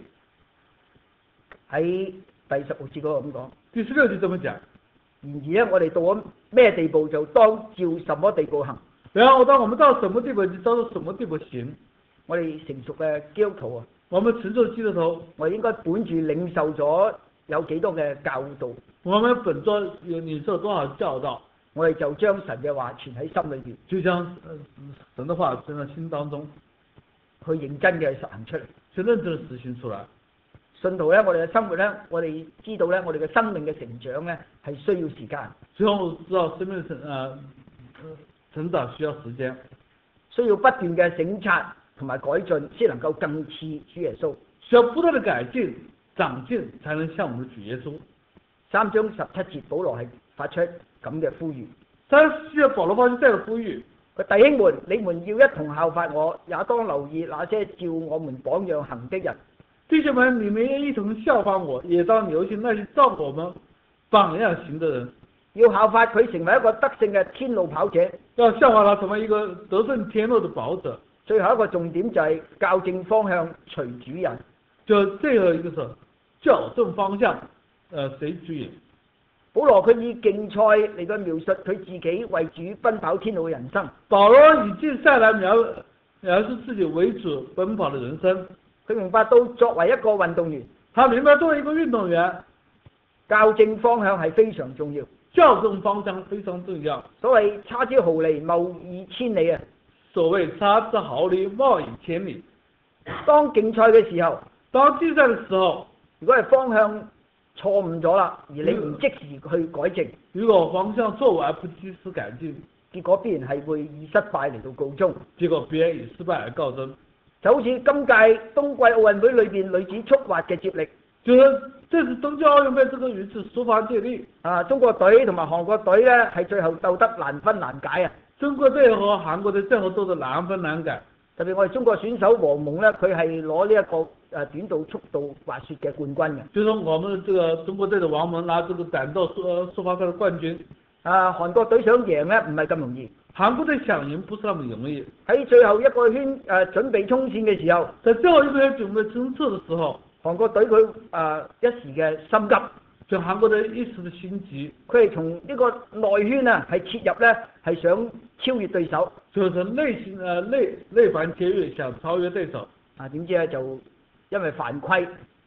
喺第十六節嗰度咁講。 第十六節這麼講。 然而咧，我哋到咗咩地步就當照什麼地步行。 然後當我們到什麼地步就照什麼地步行。 我哋成熟嘅基督徒啊， 我們成熟基督徒， 我哋應該本住領受咗有幾多嘅教導， 我們本着有領受多少教導， 我哋就將神嘅話存喺心裏邊， 就將神的話存喺心當中， 去認真嘅實行出嚟， 去認真地實行出來。 信徒咧，我哋嘅生活咧，我哋知道咧，我哋嘅生命嘅成長咧係需要時間。 最後知道生命成啊成長需要時間， 需要不斷嘅省察同埋改進，先能夠更似主耶穌。 需要不斷的改進、長進，才能像我們的主耶穌。 三章十七節，保羅係發出咁嘅呼籲。 三十節保羅發出這樣的呼籲： 佢弟兄們，你們要一同效法我，也當留意那些照我們榜樣行的人。 弟兄們，你們一同效法我，也當留心那些照我們榜樣行的人。 要效法佢成為一個得勝嘅天路跑者， 要效法他成為一個得勝天路的跑者。 最後一個重點就係校正方向，隨主人。 就最後一個是校正方向，呃，隨主人。 保羅佢以競賽嚟到描述佢自己為主奔跑天路嘅人生。 保羅以競賽來描描述自己為主奔跑的人生。 佢明白到作為一個運動員， 他明白作為一個運動員， 校正方向係非常重要。 校正方向非常重要。 所謂差之毫厘，謬以千里啊！ 所謂差之毫厘，謬以千里。 當競賽嘅時候， 當競賽嘅時候， 如果係方向錯誤咗啦，而你唔即時去改正， 如果方向錯誤而不及時改進， 結果必然係會以失敗嚟到告終。 結果必然以失敗而告終。 就好似今屆冬季奧運會裏邊女子速滑嘅接力， 就是這次冬季奧運會這個女子速滑接力啊，中國隊同埋韓國隊咧係最後鬥得難分難解啊！ 中國隊和韓國隊最後鬥得難分難解。特別我哋中國選手黃蒙咧，佢係攞呢一個誒短道速度滑雪嘅冠軍嘅。 就是我們這個中國隊的王蒙拿這個短道速速滑賽的冠軍。 啊，韓國隊想贏咧唔係咁容易。 韓國隊想贏不是那麼容易。 喺最後一個圈誒、呃、準備衝線嘅時候， 在最後一個圈準備衝刺嘅時候， 韓國隊佢誒一時嘅心急， 就韓國隊一時嘅心急， 佢係從呢個內圈啊係切入咧係想超越對手， 就是內線誒內內環切越想超越對手。 啊點知咧就因為犯規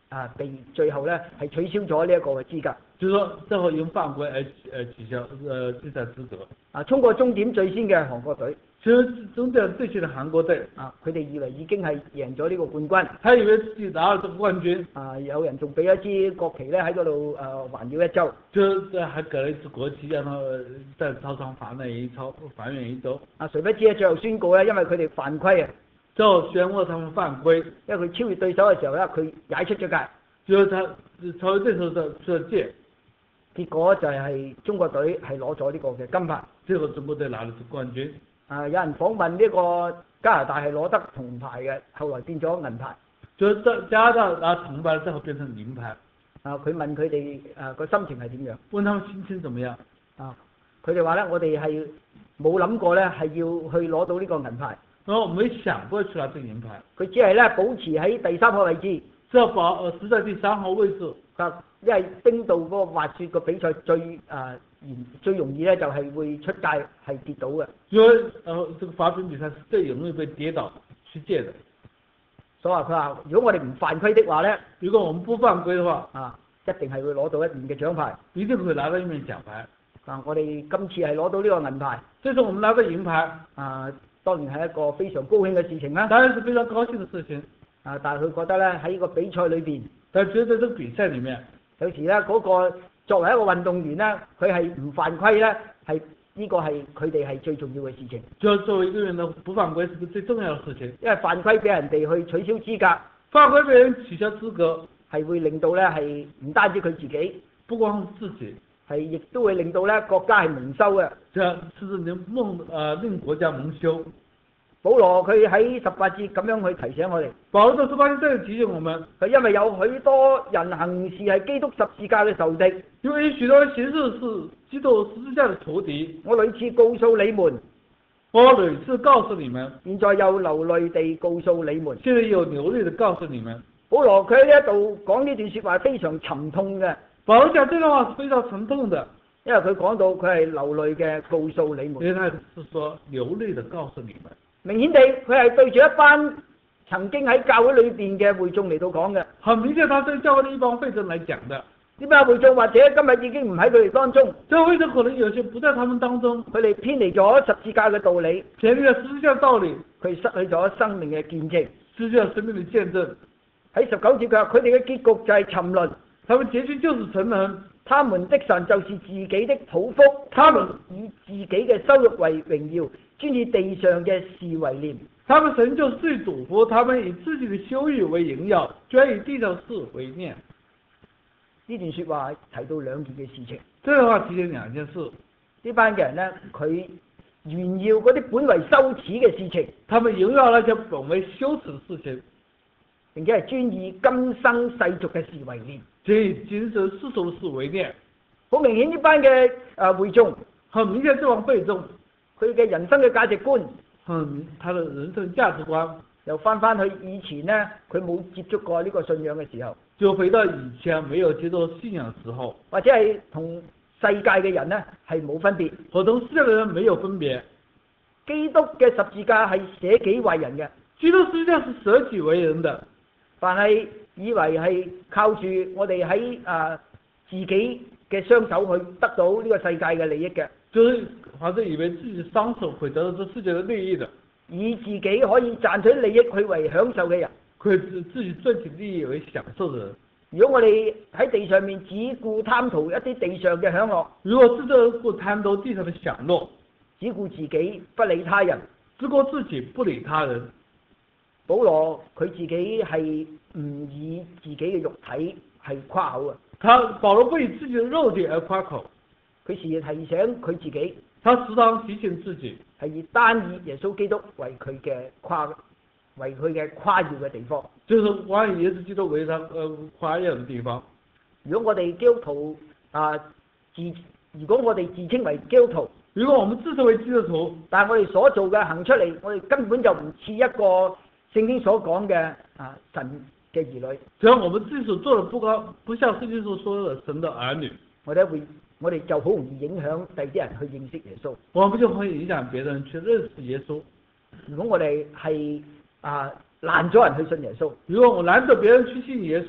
啊被最後咧係取消咗呢一個嘅資格。 就是說最後因犯規而呃取消呃比賽資格。 啊，衝過終點最先嘅韓國隊。 其實終點最先嘅韓國隊。 啊，佢哋以為已經係贏咗呢個冠軍。 他以為自己拿了這個冠軍。 啊，有人仲俾一支國旗咧喺嗰度誒環繞一周。 就還給了一支國旗，讓他在操場反了一周，反遠一周。 啊，誰不知咧最後宣告咧，因為佢哋犯規啊。 最後宣布他們犯規， 因為佢超越對手嘅時候咧，佢踩出咗界。 就是他超越對手的出咗界。 結果就係中國隊係攞咗呢個嘅金牌。 最後中國隊拿咗冠軍。 啊，有人訪問呢個加拿大係攞得銅牌嘅，後來變咗銀牌。 就是加拿大拿銅牌之後變成銀牌。 啊，佢問佢哋誒個心情係點樣？ 問他們心情怎麼樣？ 啊，佢哋話咧，我哋係冇諗過咧係要去攞到呢個銀牌。 我沒想過去拿這個銀牌。 佢只係咧保持喺第三個位置。 只要保呃，是在第三號位置。 啊，因為冰島嗰個滑雪個比賽最誒嚴最容易咧就係會出界係跌倒嘅。 因為呃，這個滑冰比賽是最容易被跌倒出界的。 所以話佢話，如果我哋唔犯規的話咧， 如果我們不犯規的話， 啊，一定係會攞到一面嘅獎牌。 一定會拿到一面獎牌。 啊，我哋今次係攞到呢個銀牌。 這次我們拿到銀牌。 啊，當然係一個非常高興嘅事情啦。 當然是非常高興嘅事情。 啊，但係佢覺得咧喺呢個比賽裏邊， 但係覺得呢個比賽裏面， 有時咧嗰個作為一個運動員咧，佢係唔犯規咧，係呢個係佢哋係最重要嘅事情。 就作為一個人呢，不犯規是個最重要嘅事情。 因為犯規俾人哋去取消資格， 犯規俾人取消資格， 係會令到咧係唔單止佢自己， 不光是自己， 係亦都會令到咧國家係蒙羞嘅。 這樣甚至令蒙誒令國家蒙羞。 保羅佢喺十八節咁樣去提醒我哋。 保羅到十八節這樣提醒我們， 佢因為有許多人行事係基督十字架嘅仇敵， 因為許多人行事是基督十字架嘅仇敵。 我屢次告訴你們， 我屢次告訴你們， 現在又流淚地告訴你們， 現在又流淚地告訴你們。 保羅佢喺呢一度講呢段說話非常沉痛嘅。 保羅講這段話是非常沉痛的， 因為佢講到佢係流淚嘅告訴你們。 因為他是說流淚地告訴你們。 明顯地，佢係對住一班曾經喺教會裏邊嘅會眾嚟到講嘅。 很明顯，他對教會的一幫會眾來講的。 呢班會眾或者今日已經唔喺佢哋當中。 這會眾可能有些不在他們當中， 佢哋偏離咗十字架嘅道理， 偏離了十字架道理， 佢失去咗生命嘅見證， 失去了生命的見證。 喺十九節佢話，佢哋嘅結局就係沉淪， 他們結局就是沉淪。 他們的神就是自己的肚腹，他們以自己嘅羞辱為榮耀，專以地上嘅事為念。 他們神就是自己肚腹，他們以自己的羞辱為榮耀，專以地上事為念。 呢段說話提到兩件嘅事情。 這段話提醒兩件事。 呢班嘅人呢，佢炫耀嗰啲本為羞恥嘅事情， 他們榮耀那些本為羞恥的事情， 並且係專以今生世俗嘅事為念。 專以今生世俗事為念。 好明顯呢班嘅誒會眾， 很明顯這幫會眾， 佢嘅人生嘅價值觀， 嗯，他的人生價值觀又翻翻去以前呢，佢冇接觸過呢個信仰嘅時候， 就回到以前沒有接觸信仰嘅時候， 或者係同世界嘅人呢係冇分別， 和同世界嘅人沒有分別。 基督嘅十字架係捨己為人嘅， 基督十字架是捨己為人的。 凡係以為係靠住我哋喺誒自己嘅雙手去得到呢個世界嘅利益嘅， 就是反正以為自己雙手會得到這世界嘅利益的， 以自己可以賺取利益去為享受嘅人， 佢自己賺取利益為享受嘅人。 如果我哋喺地上面只顧貪圖一啲地上嘅享樂， 如果只顧貪圖地上嘅享樂， 只顧自己不理他人， 只顧自己不理他人。 保羅佢自己係唔以自己嘅肉體係誇口嘅。 他保羅不以自己的肉體而誇口， 佢時時提醒佢自己， 他時常提醒自己係以單以耶穌基督為佢嘅誇，為佢嘅誇耀嘅地方。 就是關於耶穌基督為他呃誇耀嘅地方。 如果我哋基督徒啊自，如果我哋自稱為基督徒， 如果我們自稱為基督徒， 但係我哋所做嘅行出嚟，我哋根本就唔似一個聖經所講嘅啊神嘅兒女。 只要我們自己所做的不高，不像聖經所說的神的兒女， 我哋會，我哋就好容易影響第啲人去認識耶穌。 我們就會影響別人去認識耶穌。 如果我哋係啊攔咗人去信耶穌， 如果我攔着別人去信耶穌，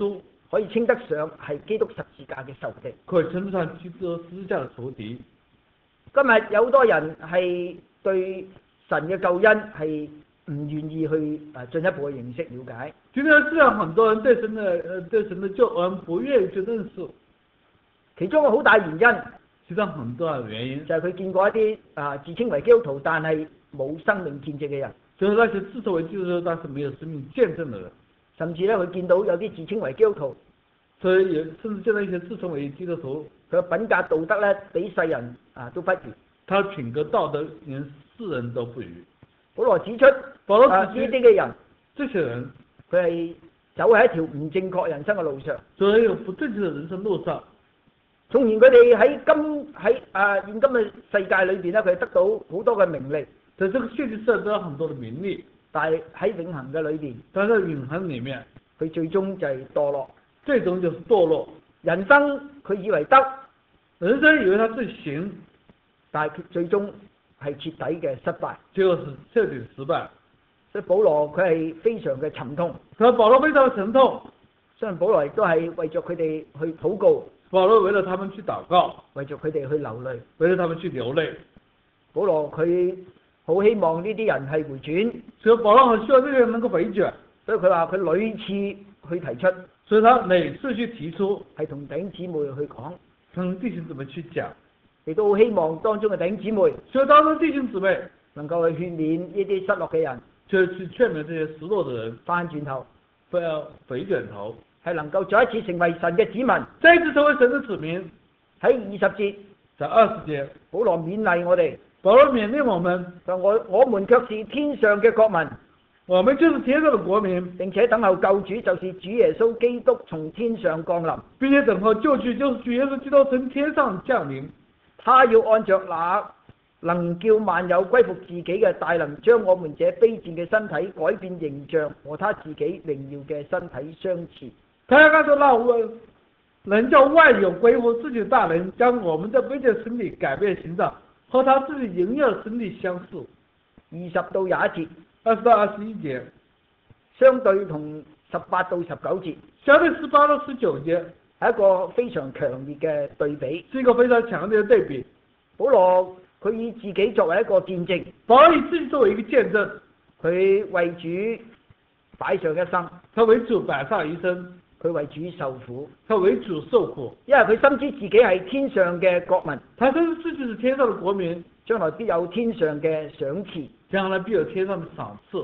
可以稱得上係基督十字架嘅仇敵。 可以稱得上基督十字架的仇敵。 今日有好多人係對神嘅救恩係唔願意去誒進一步嘅認識了解。 今天世上很多人對神的呃對神的救恩不願意去認識， 其中個好大原因， 其中很多嘅原因就係佢見過一啲啊自稱為基督徒但係冇生命見證嘅人， 就是那些自稱為基督徒但是沒有生命見證的人， 甚至咧佢見到有啲自稱為基督徒， 所以也甚至見到一些自稱為基督徒， 佢嘅品格道德咧比世人啊都不如。 他的品格道德連世人都不如。 保羅指出， 保羅啊指出呢啲嘅人， 這些人佢係走喺一條唔正確人生嘅路上， 走喺一個不正確嘅人生路上。 縱然佢哋喺今喺啊現今嘅世界裏邊咧，佢得到好多嘅名利， 在這個現實上得到很多的名利， 但係喺永恆嘅裏邊， 但在永恆裡面， 佢最終就係墮落。 最終就是墮落。 人生佢以為得， 人生以為他最行， 但係佢最終係徹底嘅失敗。 結果是徹底失敗。 所以保羅佢係非常嘅沉痛。 所以保羅非常的沉痛。 雖然保羅亦都係為着佢哋去禱告， 保羅為了他們去禱告， 為着佢哋去流淚， 為了他們去流淚。 保羅佢好希望呢啲人係回轉， 所以保羅很希望呢啲人能夠回轉， 所以佢話佢屢次去提出， 所以他每次去提出， 係同弟兄姊妹去講， 同弟兄姊妹去講， 亦都好希望當中嘅弟兄姊妹， 所以當中弟兄姊妹能夠去勸勉呢啲失落嘅人， 就去勸勉這些失落的人， 翻轉頭， 不要回轉頭， 係能夠再一次成為神嘅子民， 再一次成為神的子民。 喺二十節， 在二十節， 保羅勉勵我哋， 保羅勉勵我們， 就我我們卻是天上嘅國民， 我們就是天上的國民， 並且等候救主，就是主耶穌基督從天上降臨， 並且等候救主，就是主耶穌基督從天上降臨。 他要按着那能叫萬有歸服自己嘅大能，將我們這卑賤嘅身體改變形象，和他自己榮耀嘅身體相似。 他要按照那能叫萬有歸服自己的大能，將我們這卑賤身體改變形象，和他自己榮耀的身體相似。 二十到廿一節， 二十到二十一節， 相對同十八到十九節， 相對十八到十九節係一個非常強烈嘅對比， 是一個非常強烈嘅對比。 保羅佢以自己作為一個見證， 保羅以自己作為一個見證， 佢為主擺上一生， 他為主擺上一生， 佢為主受苦， 他為主受苦， 因為佢深知自己係天上嘅國民， 他深知自己是天上的國民， 將來必有天上嘅賞賜， 將來必有天上的賞賜。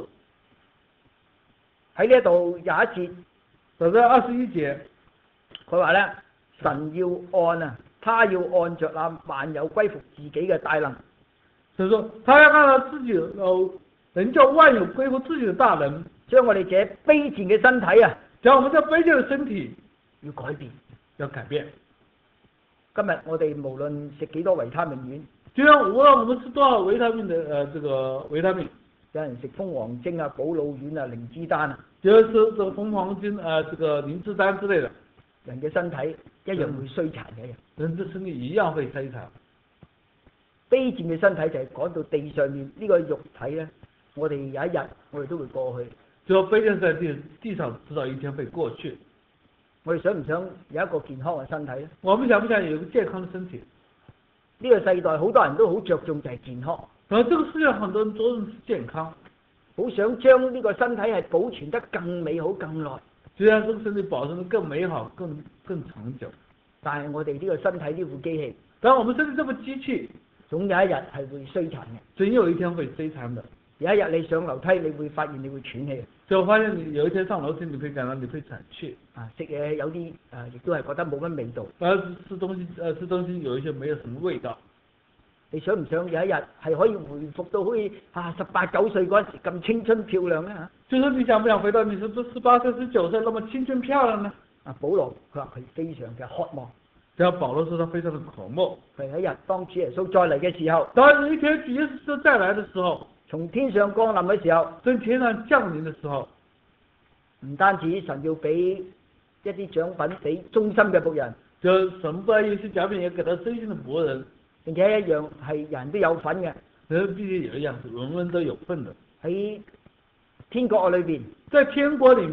喺呢一度廿一節， 就在二十一節， 佢話咧，神要按啊，他要按着那萬有歸服自己嘅大能， 所以說他要按照自己呃能叫萬有歸服自己的大能， 將我哋這卑賤嘅身體啊， 將我們這卑賤的身體要改變， 要改變。 今日我哋無論食幾多維他命丸， 就像無論我們吃多少維他命的呃這個維他命， 有人食蜂王精啊、補腦丸啊、靈芝丹啊， 就是這個蜂王精啊、呃，這個靈芝丹之類的， 人嘅身體一樣會衰殘嘅。 人嘅身體一樣會衰殘。 卑賤嘅身體就係講到地上面呢個肉體咧，我哋有一日我哋都會過去。 就卑賤在地地上，直到一天會過去。 我哋想唔想有一個健康嘅身體咧？ 我們想不想有一個健康嘅身體？ 呢個世代好多人都好着重就係健康。 然後這個世界上很多人着重是健康， 好想將呢個身體係保存得更美好、更耐。 就讓這個身體保存得更美好、更更長久。 但係我哋呢個身體呢副機器， 但我們身體這部機器， 總有一日係會衰殘嘅。 總有一天會衰殘的。 有一日你上樓梯，你會發現你會喘氣。 就發現你有一天上樓梯，你會感到你會喘氣。 啊，食嘢有啲誒，亦都係覺得冇乜味道。 啊，吃東西誒，吃東西有一些沒有什麼味道。 你想唔想有一日係可以回復到好似啊十八九歲嗰陣時咁青春漂亮咧嚇？ 就是你想不想回到你十十八歲、十九歲那麼青春漂亮呢？ 啊，保羅佢話佢非常嘅渴望。 然後保羅說他非常的渴慕。 佢有一日當主耶穌再嚟嘅時候， 當有一天主耶穌再來的時候， 從天上降臨嘅時候， 從天上降臨的時候， 唔單止神要俾一啲獎品俾忠心嘅僕人， 就神不但有些獎品也給他真心的僕人， 並且一樣係人都有份嘅。 人必須有一樣，人人都有份的。 喺天國裏邊， 在天國裡面，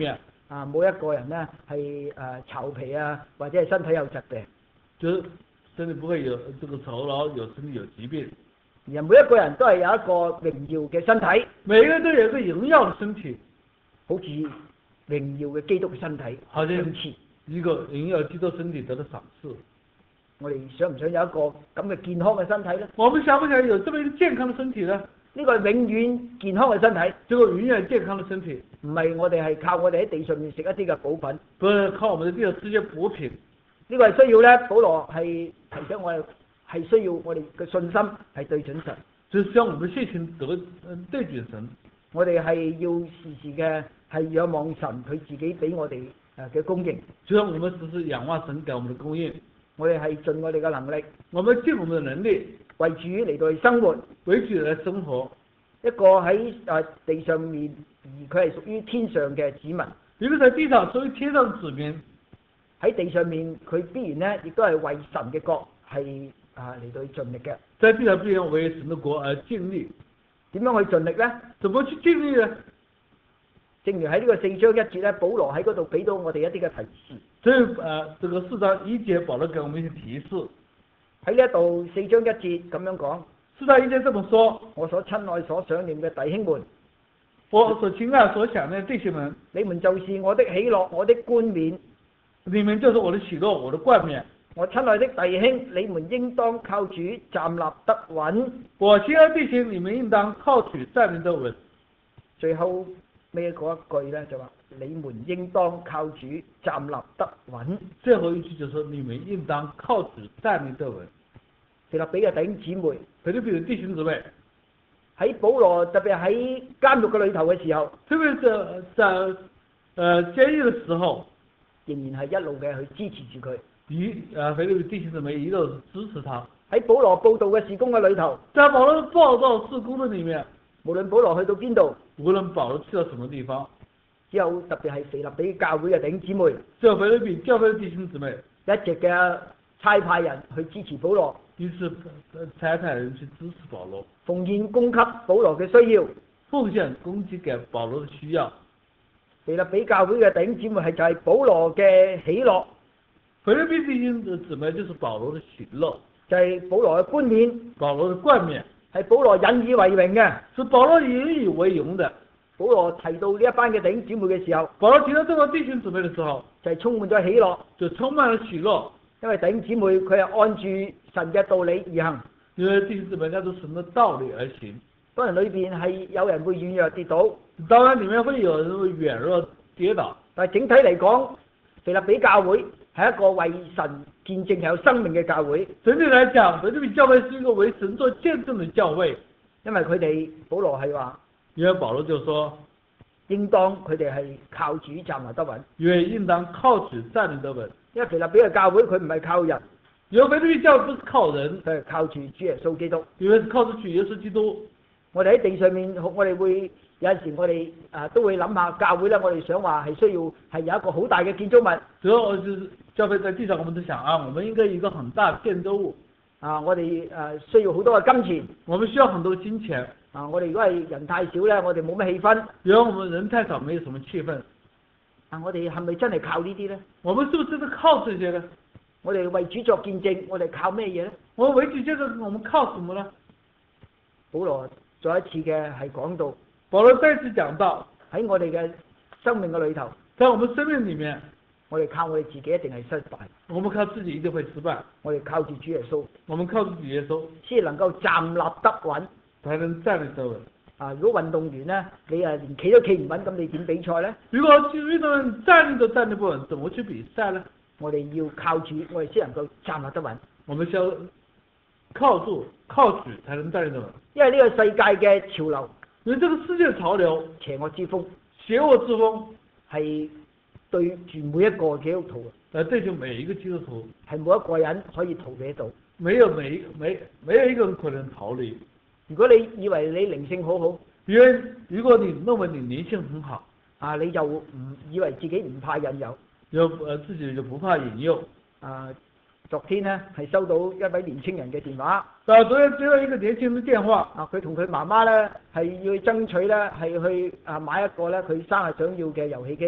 啊冇一個人咧係誒巢皮啊，或者係身體有疾病。 就是身體不會有這個酬勞，有身體有疾病。 而每一個人都係有一個榮耀嘅身體， 每一個人都有一個榮耀嘅身體， 好似榮耀嘅基督嘅身體， 好似相似。 一個榮耀基督身體得到賞賜。 我哋想唔想有一個咁嘅健康嘅身體咧？ 我們想不想有這麼一個健康嘅身體呢？ 呢個係永遠健康嘅身體， 這個永遠健康嘅身體， 唔係我哋係靠我哋喺地上面食一啲嘅補品， 不是靠我們喺地上吃些補品。 呢個係需要咧，保羅係提醒我哋係需要我哋嘅信心係對準神， 就是將我們信心得嗯對準神。 我哋係要時時嘅係仰望神佢自己俾我哋誒嘅供應， 就像我們時時仰望神給我們的供應， 我哋係盡我哋嘅能力， 我們盡我們的能力為主嚟到去生活， 為主嚟生活。 一個喺誒地上面而佢係屬於天上嘅子民， 一個在地上屬於天上的子民， 喺地上面佢必然咧亦都係為神嘅國係啊嚟到去盡力嘅。 在地上必然為神的國而盡力。 點樣去盡力咧？ 怎麼去盡力呢？ 正如喺呢個四章一節咧，保羅喺嗰度俾到我哋一啲嘅提示。 所以誒、呃，這個四章一節，保羅給我們一些提示。 喺呢一度四章一節咁樣講。 四章一節這麼說： 我所親愛所想念嘅弟兄們， 我所親愛所想念的弟兄們， 你們就是我的喜樂，我的冠冕。 你們就是我的喜樂，我的冠冕。 我親愛的弟兄，你們應當靠主站立得穩。 我親愛的弟兄，你們應當靠主站立得穩。 最後尾嗰一句咧就話：你們應當靠主站立得穩。 最後一句就說：你們應當靠主站立得穩。 腓立比嘅弟兄姊妹， 腓立比嘅弟兄姊妹， 喺保羅特別喺監獄嘅裏頭嘅時候， 特別是在誒監獄嘅時候， 仍然係一路嘅去支持住佢。 一誒腓立比弟兄姊妹一路支持他。 喺保羅報道嘅事工嘅裏頭， 在保羅報道事工嘅裏面， 無論保羅去到邊度， 無論保羅去到什麼地方， 之後特別係腓立比教會嘅弟兄姊妹， 只有腓立比教會嘅弟兄姊妹一直嘅差派人去支持保羅。 於是差派人去支持保羅， 奉獻供給保羅嘅需要， 奉獻供給給保羅嘅需要。 腓立比教會嘅弟兄姊妹係就係保羅嘅喜樂， 腓立比弟兄姊妹就是保羅嘅喜樂， 就係保羅嘅冠冕， 保羅嘅冠冕係保羅引以為榮嘅， 是保羅引以為榮嘅。 保羅提到呢一班嘅弟兄姊妹嘅時候， 保羅提到這個弟兄姊妹嘅時候， 就係充滿咗喜樂， 就充滿了喜樂。 因為弟兄姊妹佢係按住神嘅道理而行， 因為弟兄姊妹按照神嘅道理而行。 當然裏邊係有人會軟弱跌倒， 當然裡面會有人會軟弱跌倒， 但係整體嚟講，腓立比教會係一個為神見證有生命嘅教會。 整體嚟講，腓立比教會是一個為神做見證嘅教會。 因為佢哋保羅係話， 因為保羅就說， 應當佢哋係靠主站立得穩， 因為應當靠主站立得穩。 因為腓立比嘅教會佢唔係靠人， 因為腓立比教會不是靠人， 佢係靠住主耶穌基督。 因為是靠住主耶穌基督。 我哋喺地上面，我哋會有陣時我哋啊都會諗下教會咧，我哋想話係需要係有一個好大嘅建築物。 主要就是教會在地上，我們都想啊，我們應該有一個很大嘅建築物。 啊，我哋誒需要好多嘅金錢。 我們需要很多金錢。 啊，我哋如果係人太少咧，我哋冇乜氣氛。 如果我們人太少，沒有什麼氣氛。 啊，我哋係咪真係靠呢啲咧？ 我們是不是真的靠這些呢？ 我哋為主作見證，我哋靠咩嘢咧？ 我為主見證，我們靠什麼呢？ 保羅再一次嘅係講到， 保羅再次講到喺我哋嘅生命嘅裏頭， 在我們生命裡面， 我哋靠我哋自己一定係失敗。 我們靠自己一定會失敗。 我哋靠住主耶穌， 我們靠住主耶穌， 先能夠站立得穩， 才能站立得穩。 啊，如果運動員咧，你啊連企都企唔穩，咁你點比賽咧？ 如果運動員站立都站立不穩，怎麼去比賽呢？ 我哋要靠主，我哋先能夠站立得穩。 我們需要靠住靠主才能站立得穩。 因為呢個世界嘅潮流， 因為這個世界潮流， 邪惡之風， 邪惡之風係對住每一個基督徒， 誒對住每一個基督徒， 係冇一個人可以逃避得到。 沒有每沒沒有一個人可能逃離。 如果你以為你靈性好好， 因為如果你認為你靈性很好， 啊，你就唔以為自己唔怕引誘， 有誒自己就不怕引誘。 啊，昨天呢係收到一位年青人嘅電話， 啊，昨天接到一個年輕人嘅電話， 啊，佢同佢媽媽咧係要爭取咧係去啊買一個咧佢生日想要嘅遊戲機。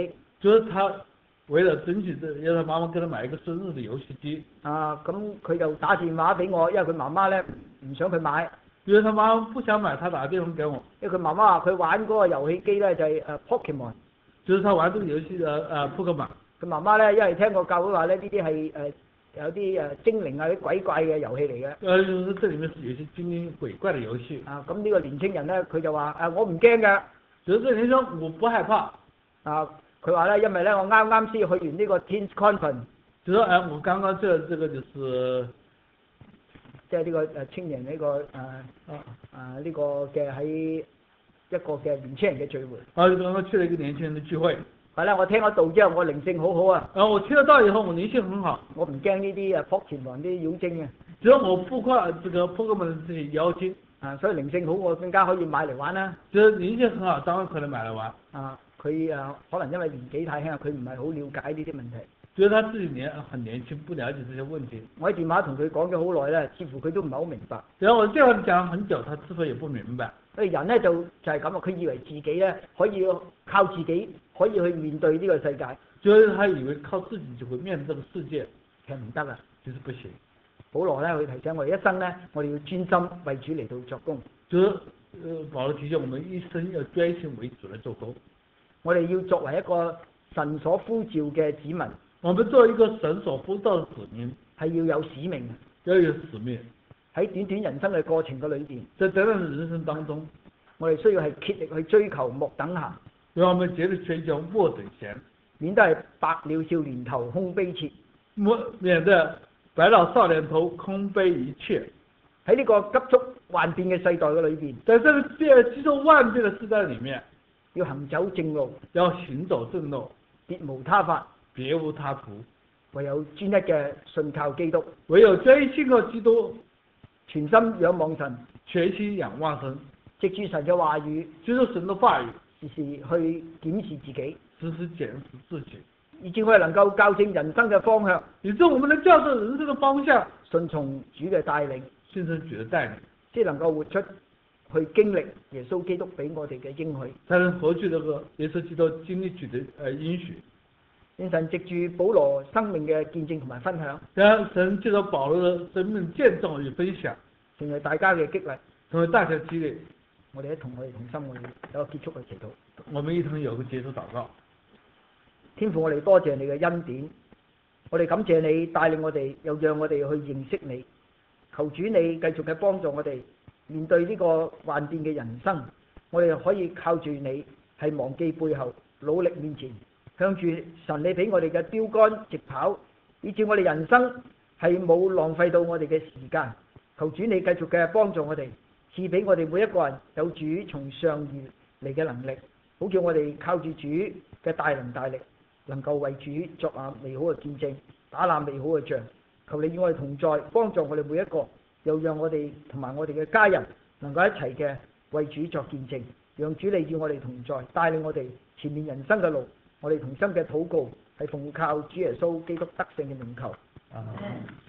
就是他為了爭取這，讓他媽媽給他買一個生日的遊戲機。 啊，咁佢就打電話俾我，因為佢媽媽咧唔想佢買。 因為他媽媽不想買，他打電話給我。 因為佢媽媽話佢玩嗰個遊戲機咧就係誒 Pokemon。 就是他玩這個遊戲嘅誒 Pokemon。 佢媽媽咧因為聽過教會話咧呢啲係誒有啲誒精靈啊啲鬼怪嘅遊戲嚟嘅。 誒，就是這裡面是有些精靈鬼怪嘅遊戲。 啊，咁呢個年青人咧佢就話誒我唔驚㗎。 就是這年輕人我不害怕。 啊，佢話咧因為咧我啱啱先去完呢個 Teens Conference。 就說誒我剛剛這這個就是。 即係呢個誒青年呢、這個誒啊呢個嘅喺一個嘅年青人嘅聚會。 啊，剛剛去了一個年輕人嘅聚會。 係啦，我聽咗道之後，我靈性好好啊。 啊，我聽咗道以後，我靈性很好。 我唔驚呢啲誒 Pokemon 啲妖精嘅。 只要我不怕這個 Pokemon 這些妖精。 啊，所以靈性好，我更加可以買嚟玩啦。 即係靈性很好，當然可能買嚟玩。 啊，佢誒可能因為年紀太輕啊，佢唔係好了解呢啲問題。 覺得他自己年很年輕，不了解這些問題。 我喺電話同佢講咗好耐咧，似乎佢都唔係好明白。 然後我電話講很久，他是否也不明白？ 所以人咧就就係咁啊，佢以為自己咧可以靠自己可以去面對呢個世界。 就是他以為靠自己就會面對這個世界， 其實唔得啊， 其實不行。 保羅咧佢提醒我哋一生咧，我哋要專心為主嚟到作工。 就是，呃，保羅提醒我們一生要專心為主嚟做工。 我哋要作為一個神所呼召嘅子民。 我們作為一個神所呼召的子民， 係要有使命， 要有使命。 喺短短人生嘅過程嘅裏邊， 在短短人生當中， 我哋需要係竭力去追求莫等閒。 讓我們竭力追求莫等閒， 免得係白了少年頭空悲切。 免得白了少年頭空悲一切。 喺呢個急速幻變嘅世代嘅裏邊， 在這個急速幻變嘅世代裏面， 要行走正路， 要行走正路， 別無他法。 別無他途， 唯有專一嘅信靠基督， 唯有專一信靠基督， 全心仰望神， 全心仰望神， 藉住神嘅話語， 接受神嘅話語， 時時去檢視自己， 時時檢視自己， 以至我哋能夠校正人生嘅方向， 以致我們能校正人生嘅方向， 順從主嘅帶領， 順從主嘅帶領， 即係能夠活出去經歷耶穌基督俾我哋嘅應許， 才能活出呢個耶穌基督經歷主嘅誒應許。 願神藉住保羅生命嘅見證同埋分享， 讓神藉着保羅嘅生命見證與分享， 成為大家嘅激勵， 成為大家嘅激勵。 我哋一同我哋同心，我哋有個結束嘅祈禱。 我們一同有個結束禱告。 天父，我哋多謝你嘅恩典，我哋感謝你帶領我哋，又讓我哋去認識你。求主你繼續嘅幫助我哋面對呢個幻變嘅人生，我哋可以靠住你，係忘記背後，努力面前。向住神你俾我哋嘅標杆直跑，以致我哋人生係冇浪費到我哋嘅時間。求主你繼續嘅幫助我哋，賜俾我哋每一個人有主從上而嚟嘅能力，好叫我哋靠住主嘅大能大力，能夠為主作下美好嘅見證，打那美好嘅仗。求你與我哋同在，幫助我哋每一個，又讓我哋同埋我哋嘅家人能夠一齊嘅為主作見證，讓主你與我哋同在，帶領我哋前面人生嘅路。我哋同心嘅禱告係奉靠主耶穌基督得勝嘅名求。啊